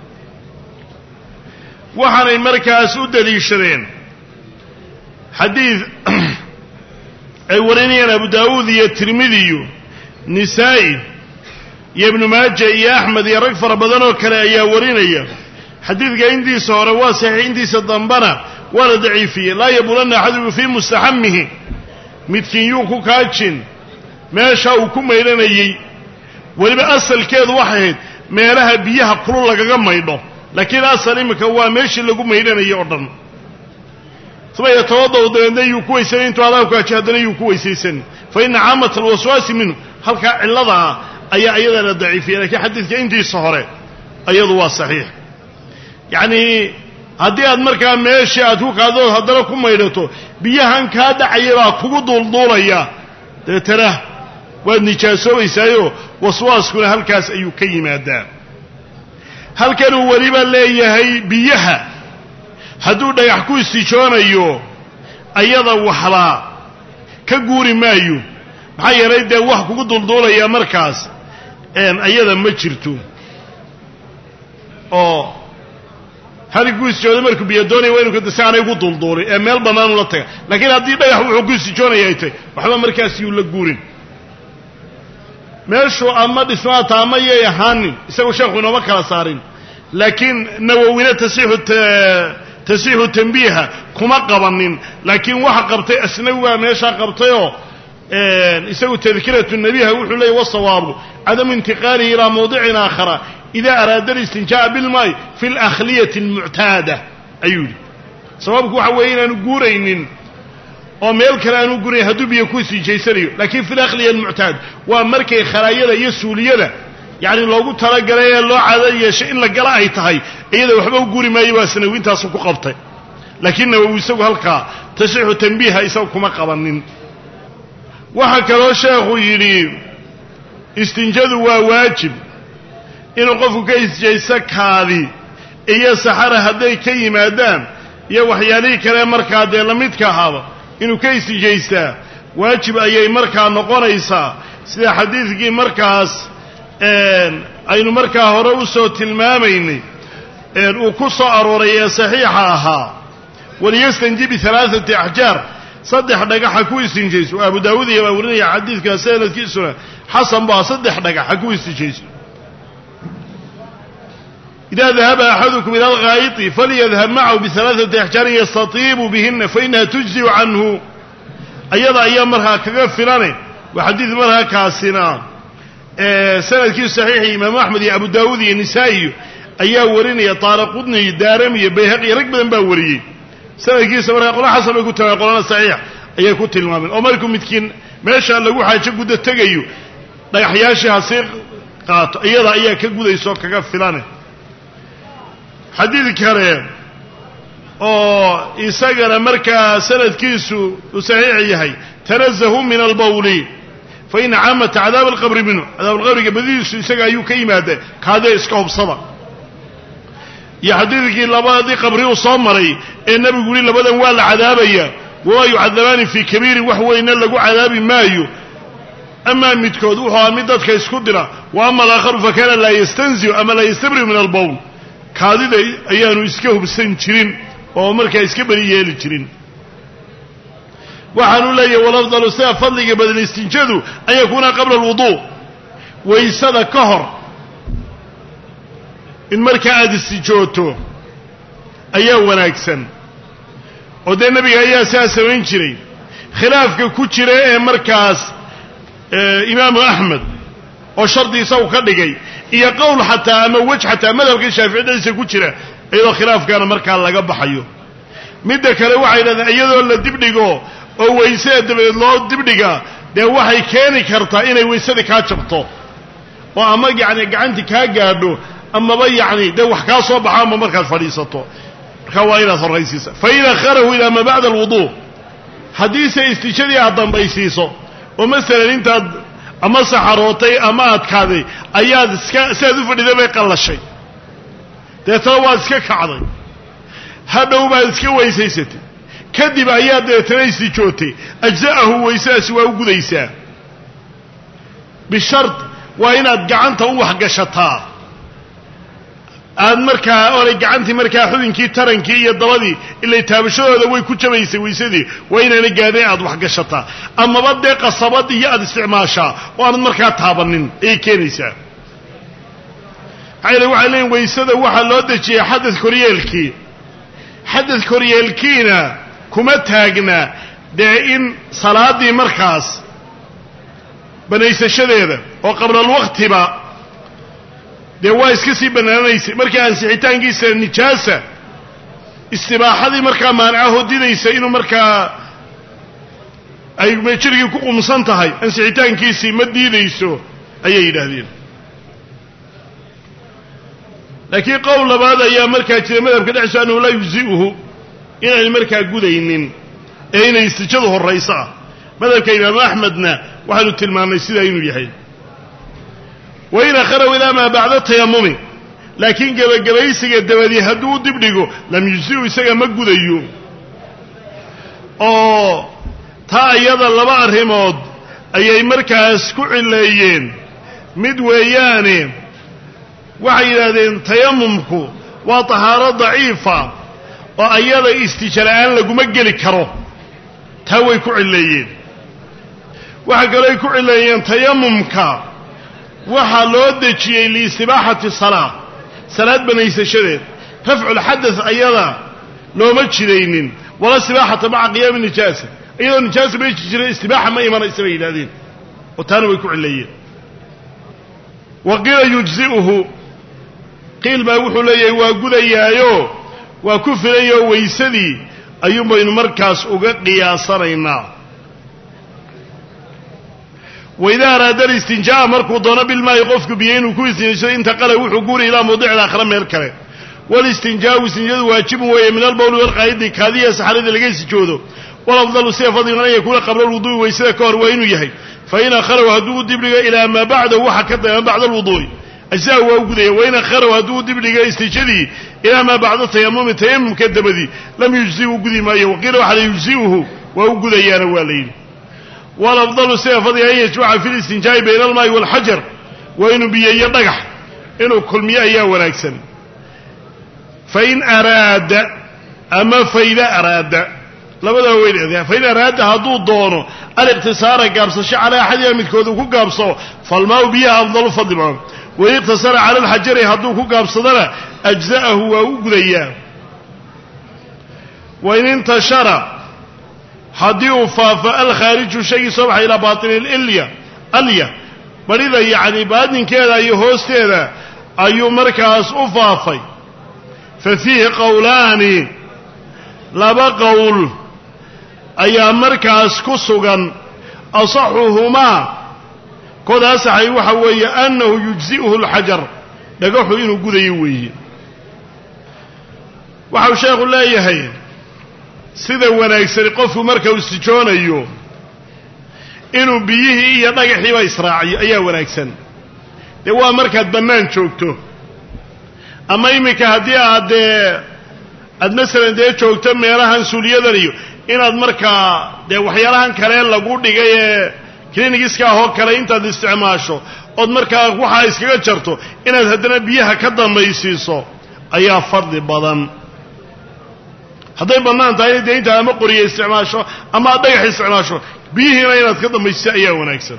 A: waxaanay markaas u daliishadeen xadiid ay warinayaan abu daawuud iyo tirmidiyu nisaa'i iyo ibnu maaja iyo axmed iyo rag fara badan oo kale ayaa warinaya xadiidka intiisa hore waa saxiix intiisa dambana waa la daciifiyey laa yabulanna axadukum fii mustaxamihi midkiin yuu ku kaajin meesha uu ku maydhanayey weliba asalkeedu waxay ahayd meelaha biyaha kulul lagaga maydho laakiin asal iminka waa meeshii lagu maydhanayay oo dhan uma yatawadau dabeedna yuu ku weysanay intuu adaa ku kaaji haddana yuu ku weysaysan fa ina caamata alwaswaasi minhu halkaa cilladaa ayaa iyada la daciifiyey lakiin xadiidka intiisa hore ayadu waa saxiix yacnii haddii aad markaa meeshii aad ku qaaddood haddana ku maydhato biyahan kaa dhacaya baa kugu duulduulaya dabeetana waad nijaasoobaysaayoo waswaaskuna halkaas ayuu ka yimaadaa halkanuu weliba leeyahay biyaha hadduu dhagax ku istijoonayo ayada waxbaa ka guuri maayo maxaa yeelay dee wax kugu dulduulaya markaas ayada ma jirto oo halkii ku istijooday markuu biyo doonaya waa inu kadasi aanay ugu dulduulin ee meel bannaanu la taga laakiin haddii dhagax wuxuu ku istijoonaya ay tahy waxba markaas yuu la guurin meeshuu ama dhismaata ama yay ahaanin isagu sheekhu inooma kala saarin laakiin nawowina tasixu tasixu tanbiiha kuma qabanin laakiin waxa qabtay asnawi waa meeshaa qabtayoo isagu tadkiratu nabiha wuxuu leeyahy wasawaabu cadamu intiqaalihi ilaa mawdicin aakhara idaa araada alistinjaa'a bilmaa'i fi alakhliyati almuctaada ayuu yidhi sababku waxa weeye inaanu guuraynin oo meel kale aanu guurayn hadduu biyo ku istijaysanayo laakiin fi alakhliya almuctaad waa markay khalaayada iyo suuliyada yacni loogu talagalay ee loo caado yeeshay in la gala ay tahay iyada waxba u guuri maayo waa sanawi intaasu ku qabtay laakiin nawowi isagu halkaa tasixu tanbiiha isagu kuma qabanin waxaa kaloo sheekhu yidhi istinjadu waa waajib inuu qofku ka istijayso kaadi iyo saxara hadday ka yimaadaan iyo waxyaalihii kale markaa dee la midka ahaaba inuu ka istijaystaa waajib ayay markaa noqonaysaa sida xadiidkii markaas aynu markaa hore u soo tilmaamaynay uu ku soo arooray ee saxiixa ahaa waliyastanji bialaaati axjaar saddex dhagax ha ku istinjayso abu daawuud iyo baa warinaya xadiidka sanadkiisuna xasan baa saddex dhagax ha ku istinjayso إذا ذهب أحدكم إلى الغائط فليذهب معه بثلاثة أحجار يستطيب بهن فإنها تجزي عنه أيضا أيام مرها كغفلاني وحديث مرها كاسنا أه سنة كيس صحيح إمام أحمد أبو داود النسائي أيام وريني طارقني دارمي بيهقي ركبا باوري سنة كيس مرها يقول حسب يقول تما يقول أنا صحيح أيام كنت المامن أمركم متكين ما شاء الله لقوا حاجة قد التقيو لا يحياشي هصيغ قاط أيضا أيام كقود يسوق كغفلاني xadiid kale oo isagana markaa sanadkiisu uu saxiix yahay تنزهوا من البول فإن عامة عذاب القبر منه عذاب القبر بديس يسقى أيو كيمة كهذا إسكاهم صدق يحدثك لبادي قبري وصامري النبي يقول لبدا ولا عذابيا وما يعذبان في كبير وحوى إن لقوا عذاب مايو أما متكود وحوى مدتك يسكدنا وأما الآخر فكان لا يستنزي أما لا يستبري من البول كهذا أيانو إسكاهم بالسنشرين وأمرك إسكبري يالجرين وحنو لي والأفضل السياء فضلك بدل استنجاده أن يكون قبل الوضوء ويساد كهر إن مركا آد استنجوته أيه وناكسن ودى النبي أيه ساسا وينشري خلافك كتشري مركاس اه إمام أحمد وشرط يساو كدقي إيا قول حتى أما وجه حتى ماذا بكي شافعي ليس كتشري أيضا خلاف كان مركا لقب حيو مدى كلاوحي لذا أيضا ولا دبنقو oo weysada dibad loo dibdhiga de waxay keeni kartaa inay weysada ka jabto oo ama yaani gacanti ka gaadho ama ba yaani de wax ka soo baxaa ama markaad fadhiisato marka waa inaad horaysiisa fa ila kharahu ila ma ba'da alwudu hadisa istijari dambaysiiso oo mesela intaad ama saxarootay ama aad kaaday ayaad iska saad u fadhiday bay qallashay de tawaad iska kacday hadhow baad iska weysaysatay kadib ayaa deetaysi jootay ajzaahu waysaas waa u gudaysaa bishart waa inaad gacanta u wax gashataa aad markaa oray gacantii markaa xubinkii tarankii iyo dabadii ilaa taabashadooda way ku jabaysay waysadii waa inaana gaadeen aad wax gashataa ama badee qasabad iyo aad isticmaashaa oo aad markaa taabanin ay keenaysaa ayla waxa leen waysada waxa loo dajiyay xadad koryeelkii xadad koryeelkiina kuma taagna dee in salaadii markaas banaysashadeeda oo qabla waqtiba dee waa iska sii banaanaysay markii ansixitaankiisa nijaasa istibaaxadii markaa maanacaho didaysa inuu markaa ay meejirgii ku qumsan tahay ansixitaankiisii ma diidayso ayay yidhaahdeen laakiin qowl labaad ayaa markaa jira madhabka dhexdiisa anuu laa yujzi'uhu inay markaa gudaynin ee inay istijadu horayso ah madhabka imaam axmedna waxaanu tilmaamay sidaa inuu yahay wa in akhara ilaa maa bacda tayammumi laakiin gabagabaysiga dabadii hadduu dib dhigo lam yujzi'u isaga ma gudayo oo taa iyada laba arrimood ayay markaas ku cileeyeen mid weeyaane waxay yidhaahdeen tayammumku waa tahaaro daciifa oo ayada istijaraan laguma geli karo taa way ku cileeyeen waxa kale ay ku cileeyeen tayammumka waxa loo dajiyay liistibaaxati salaad salaad banaysashadeed rafcul hadath ayada looma jiraynin wala sibaaxata ma'a qiyaam nijaasa iyadoo nijaasa bay jiray istibaaxa ma imanaysa bay yidhaahdeen oo taana way ku cileeyeen waqila yujzi'uhu qiil baa wuxuu leeyahay waa gudayaayo waa ku filayo weysadii ayuu baynu markaas uga qiyaasanaynaa wayda araada istinjaa markuu doono bilmaa'i qofku biyaynu ku istinjaa inta qala wuxuu guuri ilaa mawdic aakhira meel kale wal istinjaa istinjadu waajib weeye min al-bawl wal qaa'idi kaadiya saxarada laga isjoodo wal afdalu sifadu in yakuna qabla al-wudu waysada ka hor waa inuu yahay fa in akhara haduu dibriga ila ma ba'da waxa ka dambeeya ba'da al-wudu ajzaa waa gudaya wa in akhara haduu dibriga istijadii ila ma ba'da tayammum tayammum kadabadi lam yujzi'u gudi ma yaqira waxa yujzi'uhu waa u gudayaana waa leeyay wal afdalu sifadu ay yajma'a fi al-istinjaa bayna al-maa'i wal hajar wa inuu biyo dhagax inuu kulmiyo ayaa wanaagsan fa in araada ama fa ila araada labada weeyay fa in araada haduu doono al-iqtisaara gaabsasho ala ahadiya midkood ku gaabso falmaa biya afdalu fadlan wa iqtisara ala al-hajar haduu ku gaabsadana ajzaahu wa ugudaya wa in intashara hadii faafa al-kharij shay sabah ila batin al-ilya alya barida yaani baadinkeeda iyo hoosteeda ayuu markaas u faafay fa fihi qawlaani laba qawl ayaa markaas ku sugan asaxuhuma kodaas ay waxa weeye annahu yujzi'uhu al-hajar dhagaxu inuu gudayo weeye waxa sheekhu leeyahay sida wanaagsan qofku marka uu sijoonayo inuu biyihii iyo dhagaxiiba israaciyo ayaa wanaagsan dee waa markaad bannaan joogto ama iminka haddii aad dee aad masalan dee joogto meelahan suuliyadan iyo inaad markaa dee waxyaalahan kale lagu dhigay ee clinigiska ahoo kale intaad isticmaasho ood markaa waxaa iskaga jarto inaad haddana biyaha ka dambaysiiso ayaa fadli badan hadday bannaan tahay dee intaad ama qoriya isticmaasho ama aad dhagax isticmaasho biyihiina inaad ka dambaysiso ayaa wanaagsan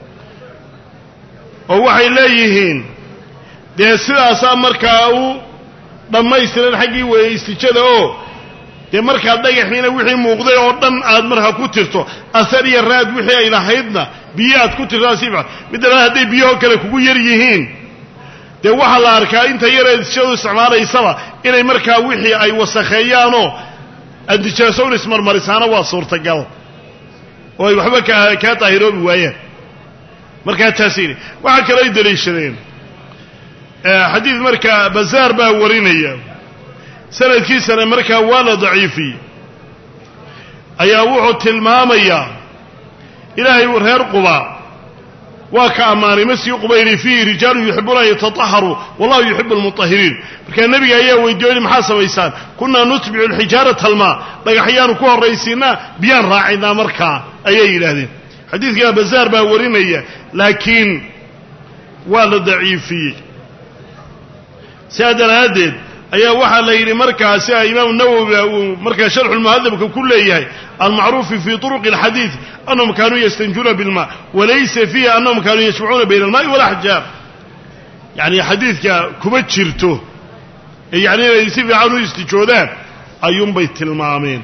A: oo waxay leeyihiin dee sidaasaa markaa u dhammaystiran xaggii weeye istijada oo dee markaa dhagaxiina wixii muuqday oo dhan aad markaa ku tirto asar iyo raad wixii ay lahaydna biyo aad ku tirtaa sifa midna hadday biyahoo kale kugu yar yihiin dee waxaa la arkaa inta yareed istijadu isticmaalaysaba inay markaa wixii ay wasakheeyaanoo aad nijaaso un ismarmarisaana waa suurtagal oo ay waxba kaa kaa daahiroobi waayaan markaa taasayni waxaa kale ay daliishadeen xadiid markaa bazaar baa warinaya sanadkiisana markaa waa la daciifiyey ayaa wuxuu tilmaamayaa ilaahay reer quba waa ka ammaanay masjid quba yidhi fiihi rijaalun yuxibuuna an yatataharuu wallahu yuxibu almutahiriin markaa nebiga ayaa weydiiyey maxaa samaysaan kunaa nutbicu alxijaarata almaa dhagaxyaanu ku horraysiinaa biyaan raacaynaa markaa ayay yidhaahdeen xadiidkana bazaar baa warinaya laakiin waa la daciifiyey sidaa daraaddeed ayaa waxaa la yidhi markaa sida imaamu nawowi uu markaa sharxulmuhadabka ku leeyahay almacruufi fii turuqi alxadiid annahum kaanuu yastanjuuna bilmaa walaysa fiihi annahum kaanuu yajmacuuna bayna almaa'i walaxjaar yacni xadiidka kuma jirto ee yacni inay si fiican u istijoodaan ayuunbay tilmaameen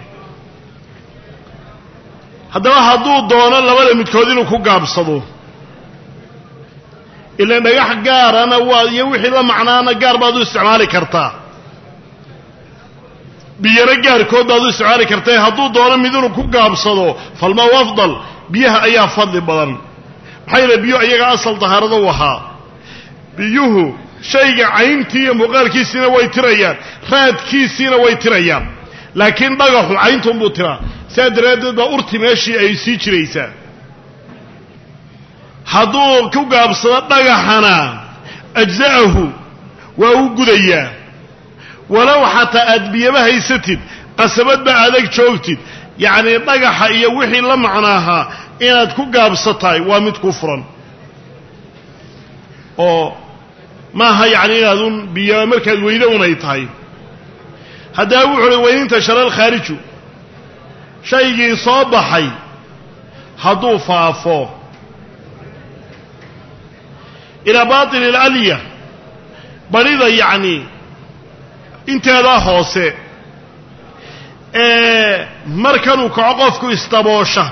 A: haddaba hadduu doono labada midkood inuu ku gaabsado ilaan dhagax gaarana waa iyo wixii la macnaana gaar baad u isticmaali kartaa biyaro gaarkood baad u isticmaali kartaa hadduu doono mid inuu ku gaabsado falmaw afdal biyaha ayaa fadli badan maxaa yeele biyo iyaga asal dahaarada u ahaa biyuhu shayga cayntii iyo muuqaalkiisiina way tirayaan raadkiisiina way tirayaan laakiin dhagaxu cayntunbuu tiraa saa daraaddeed baa urti meeshii ay sii jiraysaa hadduu ku gaabsado dhagaxana ajza'ahu waa u gudayaa walow xataa aad biyaba haysatid qasabadba adag joogtid yacnii dhagaxa iyo wixii la macnaahaa inaad ku gaabsatahay waa mid ku furan oo maaha yacni inaad un biyo markaad weydo unay tahay haddaba wuxu uhi weyninta sharal khaariju shaygii soo baxay hadduu faafo ilaa baatil alalya barida yacni inteedaa hoose ee markanuu kaco qofku istaboosha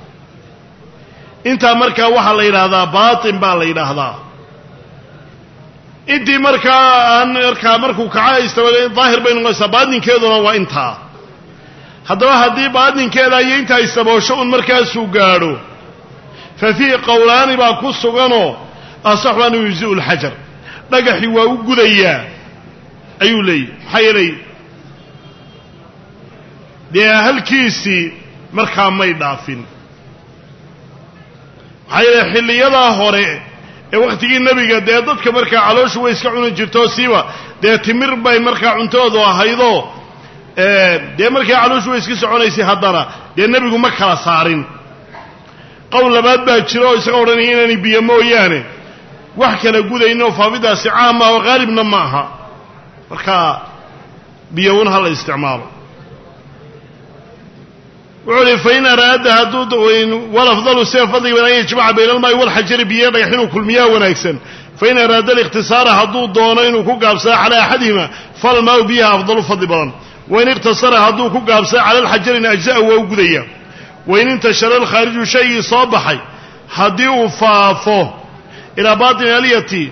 A: intaa markaa waxaa la yidhaahdaa baatin baa la yidhaahdaa intii markaa aan markaa markuu kaco istaboosha daahir bay noqonaysaa baatinkeeduna waa intaa haddaba haddii baatinkeeda iyo intaa istaboosho un markaasuu gaadho fa fiihi qowlaani baa ku suganoo asaxu an yujzi'u alxajar dhagaxii waa u gudayaa ayuu leeyahy maxaa yeelay dee halkiisii markaa may dhaafin maxaa yeelay xilliyadaa hore ee wakhtigii nebiga dee dadka markaa calooshu way iska cuni jirto siiba dee timir bay markaa cuntoodu ahaydoo dee markaa calooshu way iska soconaysay haddana dee nebigu ma kala saarin qowl labaad baa jira oo isaga odhanaya inaanay biyo mooyaane wax kala gudayno faafidaasi caama oo haalibna ma aha markaa biyowun ha la isticmaalo wuxuu uhi fain araada hadduu walafdalu sida fadliga badan an yajmaca bayna almaa'i walxajari biyo dhagax inuu kulmiyaa wanaagsan fain araada alikhtisaara hadduu doono inuu ku gaabsado calaa axadihima falmaau biyaha afdalu fadli badan wain ikhtasara hadduu ku gaabsado cala alxajarina ajza'ahu waa u gudaya wain intashara alkhaariju shaygii soo baxay haddii uu faafo ilaa baatin aliyati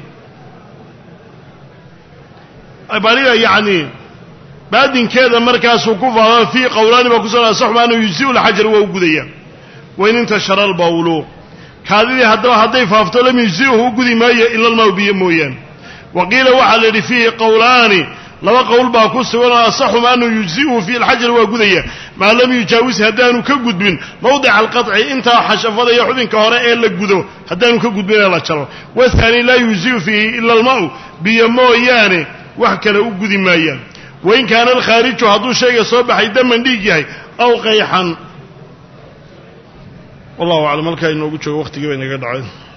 A: barida yacni baadinkeeda markaasuu ku faafo fii qowlaani baa ku soo asaxu anuu yujzi'u alxajar waa u gudaya wain intashara albawlu kaadidii haddaba hadday faafto lam yujzi'uhu u gudi maayo ila almaau biyo mooyaan wa qiila waxaa la yidhi fiihi qowlaani laba qowl baa ku sugan oo asaxu ma anuu yujzi'uhu fi alxajar waa gudaya maa lam yujaawis haddaanu ka gudbin mawdica alqaطci intaa xashafada iyo xubinka hore ee la gudo haddaanu ka gudbin ee la jaro wathani laa yujzi'u fiihi ila alma'u biyo mooyaane wax kale u gudi maayaan wain kaana alkhaariju hadduu shayga soo baxay daman dhiig yahay aw qayxan wallahu aclam halkaa inoogu joogo waqtigii bay naga dhaceen